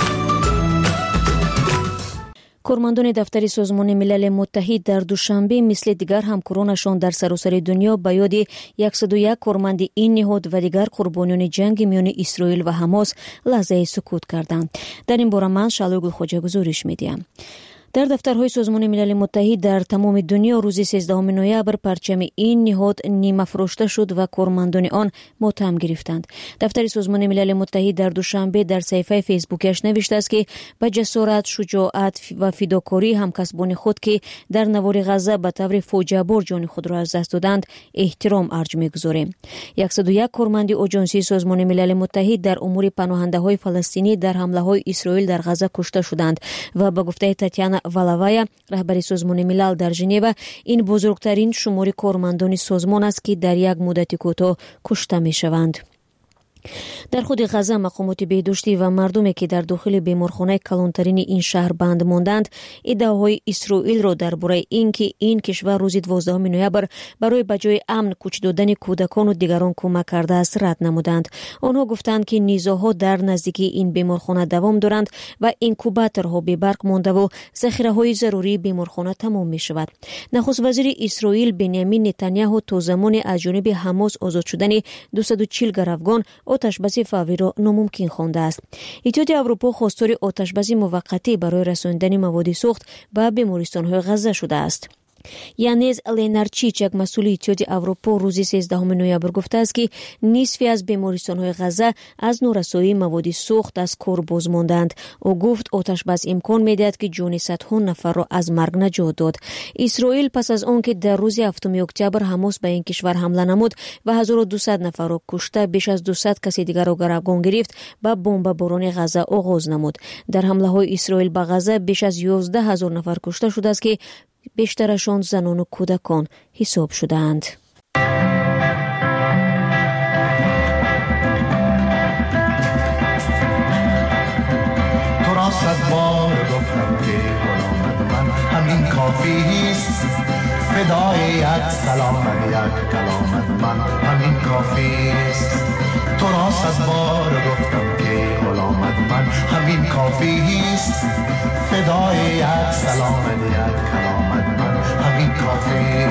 Speaker 2: کارمندان دفتر سازمان ملل متحد در دوشنبه مثل دیگر همکارانشان در سراسر دنیا به یاد صد و یک کارمند این نهاد و دیگر قربانیان جنگ میان اسرائیل و حماس لحظه سکوت کردند. در این باره من شالو گلخوجه گزارش میدیم. در دفترهای سازمان ملل متحد در تمام دنیا روز سیزدهم نوامبر پرچم این نهاد نیم افروخته شد و کارمندان آن ماتم گرفتند. دفتر سازمان ملل متحد در دوشنبه در صفحه فیسبوکش نوشته است که با جسارت، شجاعت و فداکاری همکسبان خود که در نوار غزه به طور فاجعه بار جان خود را از دست دادند احترام ارج می‌گذاریم. صد و یک کارمند آژانسی سازمان ملل متحد در امور پناهنده‌های فلسطینی در حمله‌های اسرائیل در غزه کشته شدند و به گفته تاتیانا والویا رهبر سازمان ملل در ژنو این بزرگترین شمار کارمندان سازمان است که در یک مدت کوتاه کشته می‌شوند. در خود غزه مقامات بهداشتی و مردمی که در داخل بیمارخانه کلانترین این شهر بند ماندند ادعاهای اسرائیل را درباره اینکه این کشور روز دوازدهم نوامبر برای بجای امن کوچ دادن کودکان و دیگران کمک کرده است رد نمودند. آنها گفتند که نیزاها در نزدیکی این بیمارخانه دوام دارند و اینکوباتورها به برق مانده و ذخیره‌های ضروری بیمارخانه تمام می‌شود. نخست وزیر اسرائیل بنیامین نتانیاهو تا زمان از جانب حماس آزاد شدن دویست و چهل گروگان آتشبسی فوری را ناممکن خوانده است. اتحاد اروپا خواستار آتشبسی موقتی برای رساندن مواد سوخت به بیمارستان‌های غزه شده است. یانز لینارچیچ مسئول اتحاد اروپا روز سیزدهم نوامبر گفته است که نصفی از بیمارستان‌های غزه از نورسایی مواد سوخت از کار باز ماندند. او گفت آتشبس امکان می‌دهد که جان صدها نفر را از مرگ نجات داد. اسرائیل پس از آنکه در روز هفتم اکتبر حماس به این کشور حمله نمود و هزار و دویست نفر را کشته، بیش از دویست کسی دیگر را گروگان گرفت، با بمباران غزه آغاز نمود. در حمله‌های اسرائیل به غزه بیش از یازده هزار نفر کشته شده است که بیشترشان زنان و کودکان حساب شدند.
Speaker 15: تو را صد بار گفتم که غلامت من همین کافی است، فدای یک سلام یک کلامت من همین کافی است. تو را صد بار گفتم که غلامت من همین کافی است، فدای یک سلام یک کلامت من همین کافی.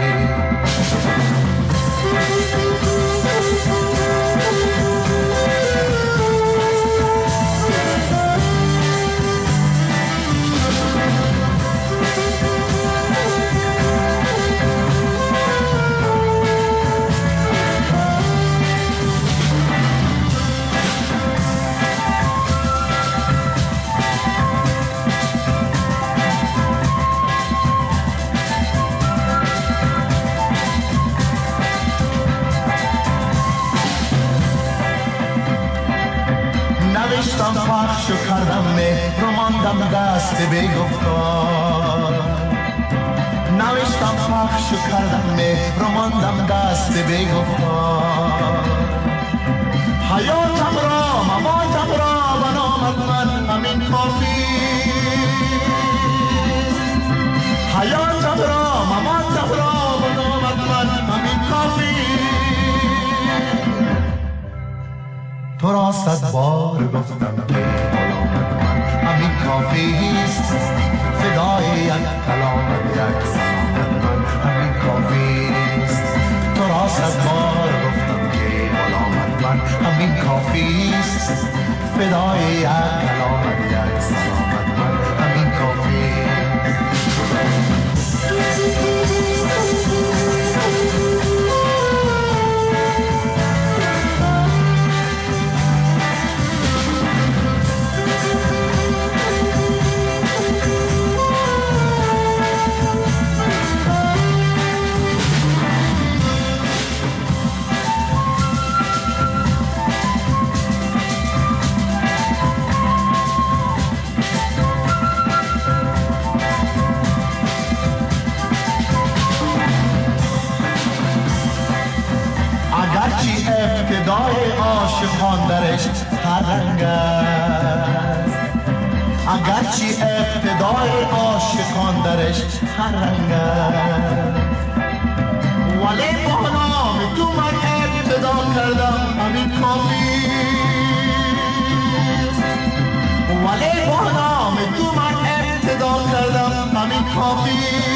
Speaker 15: پخش کردم مهر و ماندم دست بی گفتار نوشتم پخش کردم مهر و ماندم دست بی گفتار حیاتم را مماتم را بنامد من همین کافی حیاتم را مماتم را بنامد من همین کافی تو را صد بار گفتم که غلامت من همین کافیست فدای یک کلامت یک سلامت من همین کافیست تو را صد بار گفتم که غلامت من همین کافیست فدای یک کلامت یک سلامت من همین کافیست اگرچه ابتدای عاشقان درش هر رنگ است اگرچه ابتدای عاشقان درش هر رنگ است ولی با نام تو من ابتدا کردم همین کافی ولی با نام تو من ابتدا کردم همین کافی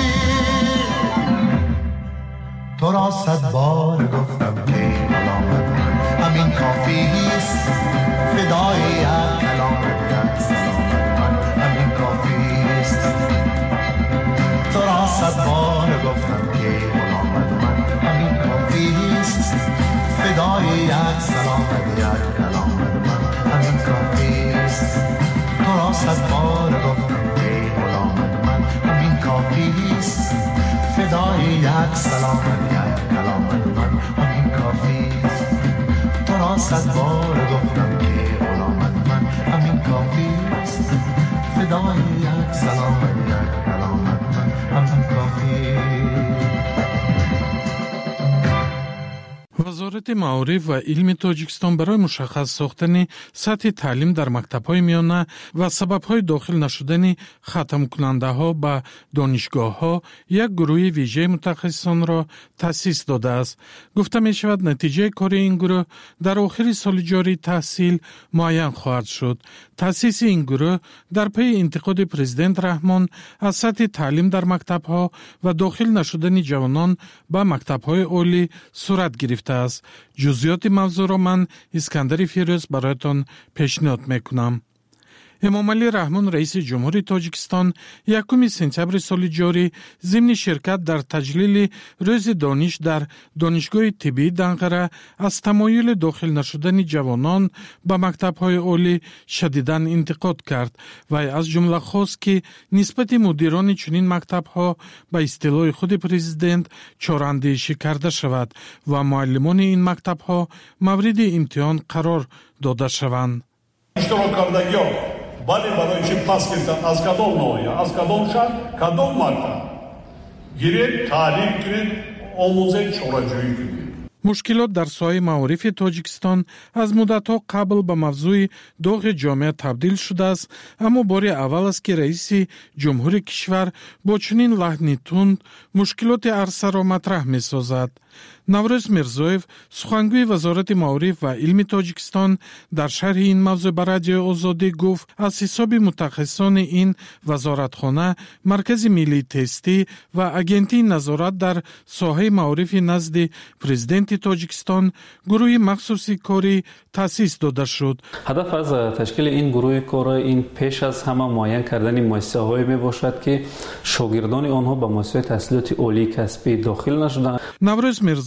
Speaker 15: تو را صد بار گفتم که غلامت من همین کافیست فدای یک کلامت یک سلامت من همین کافیست تو را صد بار گفتم که غلامت من همین کافیست فدای یک سلامت یک کلامت من همین کافیست تو را صد بار گفتم که غلامت من همین کافیست فدای یک سلامت یک کلامت من همین کافیست تو را صد بار گفتم که غلامت من همین کافیست فدای یک سلامت یک کلامت من همین کافیست
Speaker 13: وزارت معارف و علم تاجیکستان برای مشخص ساختن سطح تعلیم در مکتب‌های میانه و سبب‌های داخل نشدن ختم کننده ها به دانشگاه ها یک گروه ویژه متخصصان را تأسیس داده است. گفته می شود نتیجه کار این گروه در آخر سال جاری تحصیل معین خواهد شد. تأسیس این گروه در پی انتقاد پرزیدنت رحمان از سطح تعلیم در مکتب‌ها و داخل نشدن جوانان به مکتب‌های عالی صورت گرفته است. جزئیات موضوع را من اسکندر فیروز برایتان پیشنهاد میکنم. امام علی رحمان رئیس جمهوری تاجیکستان یکم سپتامبر سال جاری ضمن شرکت در تجلیل روز دانش در دانشگاه طبی دنقره از تمایل داخل نشدن جوانان به مکتب‌های عالی شدیداً انتقاد کرد و از جمله خواست که نسبت مدیران چنین مکتب‌ها به اصطلاح خود پرزیدنت چاراندیشی کرده شود و معلمان این مکتب‌ها مورد امتحان قرار داده شوند.
Speaker 16: ولی برای چی پاس گرفتن از کدام نوعی از کدام شهر کدام مکتب گیرید تعلیم گیرید آموزش چاره‌جویی کنید.
Speaker 13: مشکلات در ساحه معارف تاجیکستان از مدت‌ها قبل به موضوع داغ جامعه تبدیل شده است، اما بار اول است که رئیس جمهور کشور با چنین لحنی تند مشکلات عرصه را مطرح می‌سازد. نوروز میرزویف سخنگوی وزارت معارف و علم تاجیکستان در شرح این موضوع به رادیو آزادی گفت از حساب متخصصان این وزارتخانه مرکز ملی تستی و اجنتی نظارت در ساحه معارف نزد پرزیدنت تاجیکستان گروه مخصوصی کاری تأسیس داده شد.
Speaker 17: هدف از تشکیل این گروه کار این پیش از همه معین کردن مؤسسه‌هایی میباشد که شاگردان آنها به مؤسسه تحصیلات عالی کسبی داخل نشدند.
Speaker 13: نوروز میرزویف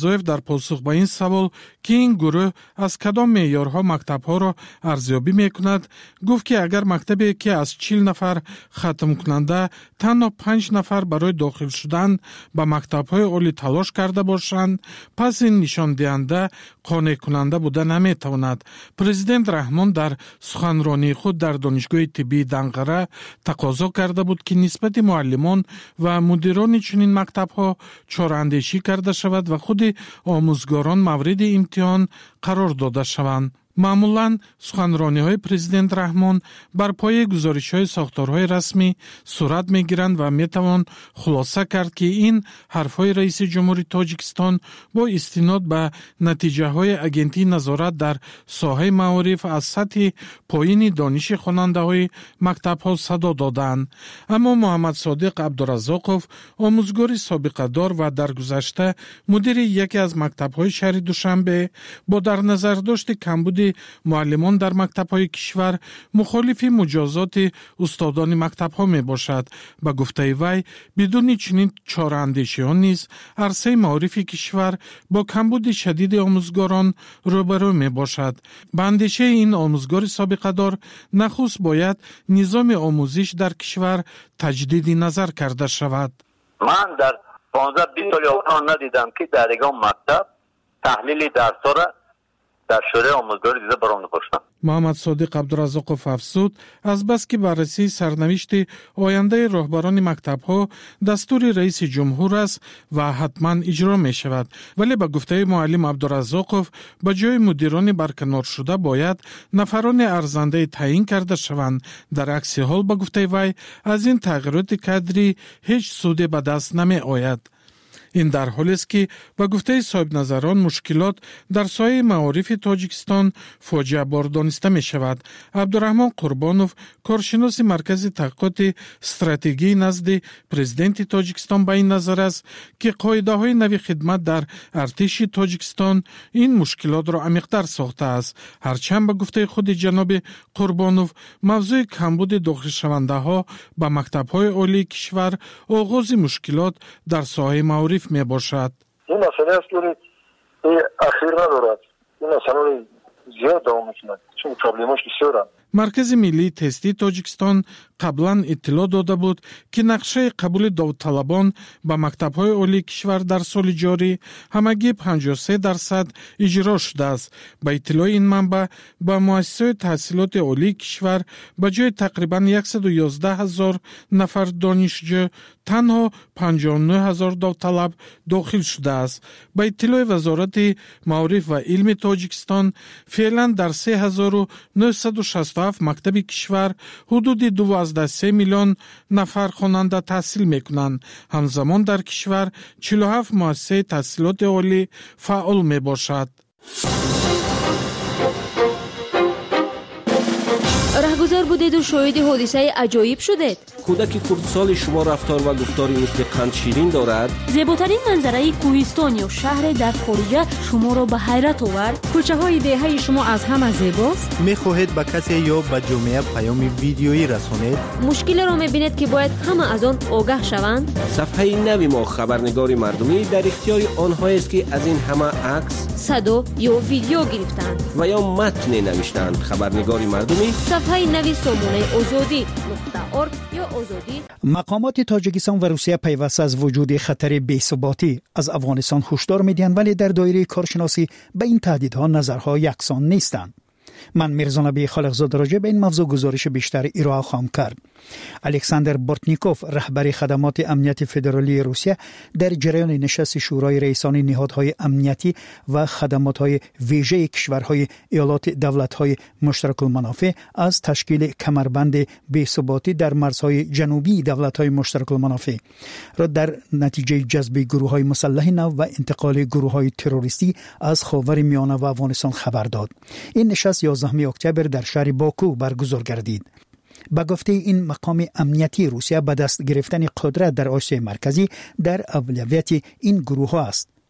Speaker 13: Мирзоев дар посух ба ин савол ки ин гурӯҳ аз кадом меъёрҳо мактабҳоро арзёбӣ мекунад, гуфт ки агар мактабе ки аз чил нафар хатмкунанда танҳо панҷ нафар барои дохил шудан ба мактабҳои олӣ талош карда бошанд, пас ин нишондиҳанда қонеъкунанда буда наметавонад. Президент Раҳмон дар суханронии худ дар донишгоҳи тиббии Данғара тақозо карда буд ки нисбати муаллимон ва мудирони чунин мактабҳо чораандешӣ карда шавад ва худи омӯзгорон мавриди имтиҳон қарор дода шаванд. маъмулан суханрониҳои президент Раҳмон бар пояи гузоришҳои сохторҳои расмӣ сурат мегиранд ва метавон хулоса кард ки ин ҳарфҳои раиси ҷумҳури Тоҷикистон бо истинод ба натиҷаҳои агентии назорат дар соҳаи маориф аз сатҳи поини дониши хонандаҳои мактабҳо садо доданд. аммо Муҳаммад Содиқ Абдураззоқов, омӯзгори собиқадор ва дар гузашта мудири яке аз мактабҳои шаҳри Душанбе, бо дар назардошти камбуди муаллимон дар мактабҳои кишвар мухолифи муҷозоти устодони мактабҳо мебошад. Ба гуфтаи вай, бидуни чунин чораандешиҳо низ арсаи маорифи кишвар бо камбуди шадиди омӯзгорон рӯбарӯ мебошад. ба андешаи ин омӯзгори собиқадор нахуст бояд низоми омӯзиш дар кишвар таҷдиди назар карда шавад.
Speaker 10: ман дар понздаҳ бист соли охир надидам ки дар ягон мактаб таҳлили дарсора дар шӯраи омӯзгорӣ дида баром надоштам.
Speaker 13: Муҳаммад Содиқ Абдураззоқов афзуд, азбаски баррасии сарнавишти ояндаи роҳбарони мактабҳо дастури раиси ҷумҳур аст ва ҳатман иҷро мешавад, вале ба гуфтаи муаллим Абдураззоқов ба ҷои мудирони барканоршуда бояд нафарони арзандаи таъин карда шаванд. дар акси ҳол ба гуфтаи вай аз ин тағйироти кадрӣ ҳеҷ суде ба даст намеояд. ин дар ҳолест ки ба гуфтаи соҳибназарон мушкилот дар соҳаи маорифи Тоҷикистон фоҷиабор дониста мешавад. Абдураҳмон Қурбонов, коршиноси маркази таҳқиқоти стратегии назди президенти Тоҷикистон, ба ин назар аст ки қоидаҳои нави хидмат дар артиши Тоҷикистон ин мушкилотро амиқтар сохтааст. ҳарчанд ба гуфтаи худи ҷаноби Қурбонов, мавзӯи камбуди дохилшавандаҳо ба мактабҳои олии кишвар оғози мушкилот дар соҳаи маориф мебошад.
Speaker 20: این مسئله است که اخیر ندارد. این مسئله زیاد دوام میکند چون پرابلماش بسیارن.
Speaker 13: маркази миллии тестии Тоҷикистон қаблан иттилоъ дода буд ки нақшаи қабули довталабон ба мактабҳои олии кишвар дар соли ҷорӣ ҳамагӣ панҷоҳ и се дарсад иҷро шудааст. ба иттилои ин манбаъ, ба муассисаҳои таҳсилоти олии кишвар ба ҷои тақрибан сад и ёздаҳ ҳазор нафар донишҷӯ танҳо панҷоҳ и нӯ ҳазор довталаб дохил шудааст. ба иттилои Вазорати маориф ва илми Тоҷикистон, феълан дар се ҳазору нӯҳсаду шасту ҳафт мактаби кишвар ҳудуди дувоздаҳ се миллион нафар хонанда таҳсил мекунанд. ҳамзамон дар кишвар чилу ҳафт муассисаи таҳсилоти олӣ фаъол мебошад.
Speaker 2: раҳгузар будеду шоҳиди ҳодисаи аҷоиб шудед.
Speaker 19: кӯдаки хурдсоли шумо рафтор ва гуфтори мисли қандширин дорад?
Speaker 2: зеботарин манзараи кӯҳистон ё шаҳре дар хориҷа шуморо ба ҳайрат овард?
Speaker 21: кӯчаҳои деҳаи шумо аз ҳама зебост?
Speaker 11: мехоҳед ба касе ё ба ҷомеа паёми видеоӣ расонед?
Speaker 2: мушкилеро мебинед ки бояд ҳама аз он огаҳ шаванд?
Speaker 19: сафҳаи нави мо хабарнигори мардумӣ дар ихтиёри онҳоест ки аз ин ҳама акс,
Speaker 2: садо ё видео гирифтанд
Speaker 19: ва ё матне навиштанд. хабарнигори мардумӣ
Speaker 2: сафҳаи нави сомонаи озодӣ нуқта орг ё озодӣ.
Speaker 18: мақомоти тоҷикистон ва русия пайваста аз вуҷуди хатари бесуботӣ аз афғонистон ҳушдор медиҳанд, вале дар доираи коршиносӣ ба ин таҳдидҳо назарҳо яксон нестанд. من میرزانبی خالقزاده راجع به این موضوع گزارش بیشتر ارائه خواهم کرد. الکساندر بورتنیکوف، رهبر خدمات امنیتی فدرالی روسیه، در جریان نشست شورای رئیسان نهادهای امنیتی و خدمات‌های ویژه کشورهای ایالات دولت‌های مشترک المنافع از تشکیل کمربند بی‌ثباتی در مرزهای جنوبی دولت‌های مشترک المنافع را در نتیجه جذب گروه‌های مسلح نو و انتقال گروه‌های تروریستی از خاورمیانه و افغانستان خبر داد. این نشست یازدهم اکتبر در شهر باکو برگزار گردید. با گفته این مقام امنیتی روسیه به دست گرفتن قدرت در آسیای مرکزی در اولویت این گروه ها است.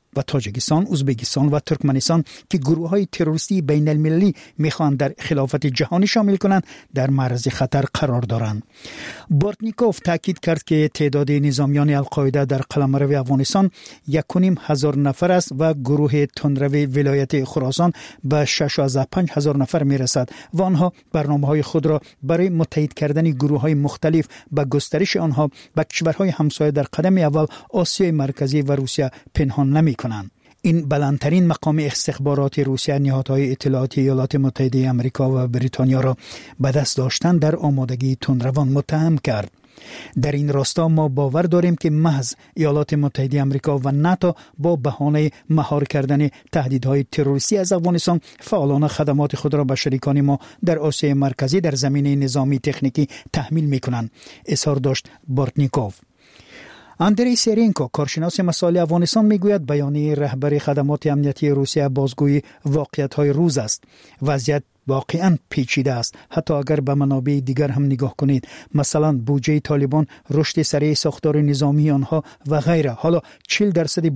Speaker 18: و تاجیکستان، ازبکستان و ترکمنستان که گروه‌های تروریستی بین المللی می‌خواهند در خلافت جهانی شامل کنند در معرض خطر قرار دارند. بورتنیکوف تاکید کرد که تعداد نظامیان القاعده در قلمرو افغانستان یک و نیم هزار نفر است و گروه تندرو ولایت خراسان به شش و پنج هزار نفر میرسد و آنها برنامه‌های خود را برای متحد کردن گروه‌های مختلف به گسترش آنها به کشورهای همسایه در قدم اول آسیای مرکزی و روسیه پنهان نمی‌کنند. این بلندترین مقام استخبارات روسیه نهادهای اطلاعاتی ایالات متحده آمریکا و بریتانیا را به دست داشتن در آمادگی تندروان متهم کرد. در این راستا ما باور داریم که محض ایالات متحده آمریکا و ناتو با بهانه مهار کردن تهدیدهای تروریستی از افغانستان فعالانه خدمات خود را به شریکان ما در آسیای مرکزی در زمینه نظامی تکنیکی تحمیل می‌کنند، اظهار داشت بورتنیکوف. اندری سرینکو کارشناس مسائل افغانستان میگوید بیانیه رهبر خدمات امنیتی روسیه بازگوی واقعیت‌های روز است. وضعیت واقعاً پیچیده است. حتی اگر به منابع دیگر هم نگاه کنید، مثلا بودجه طالبان، رشد سریع ساختار نظامی آنها و غیره، حالا چهل درصد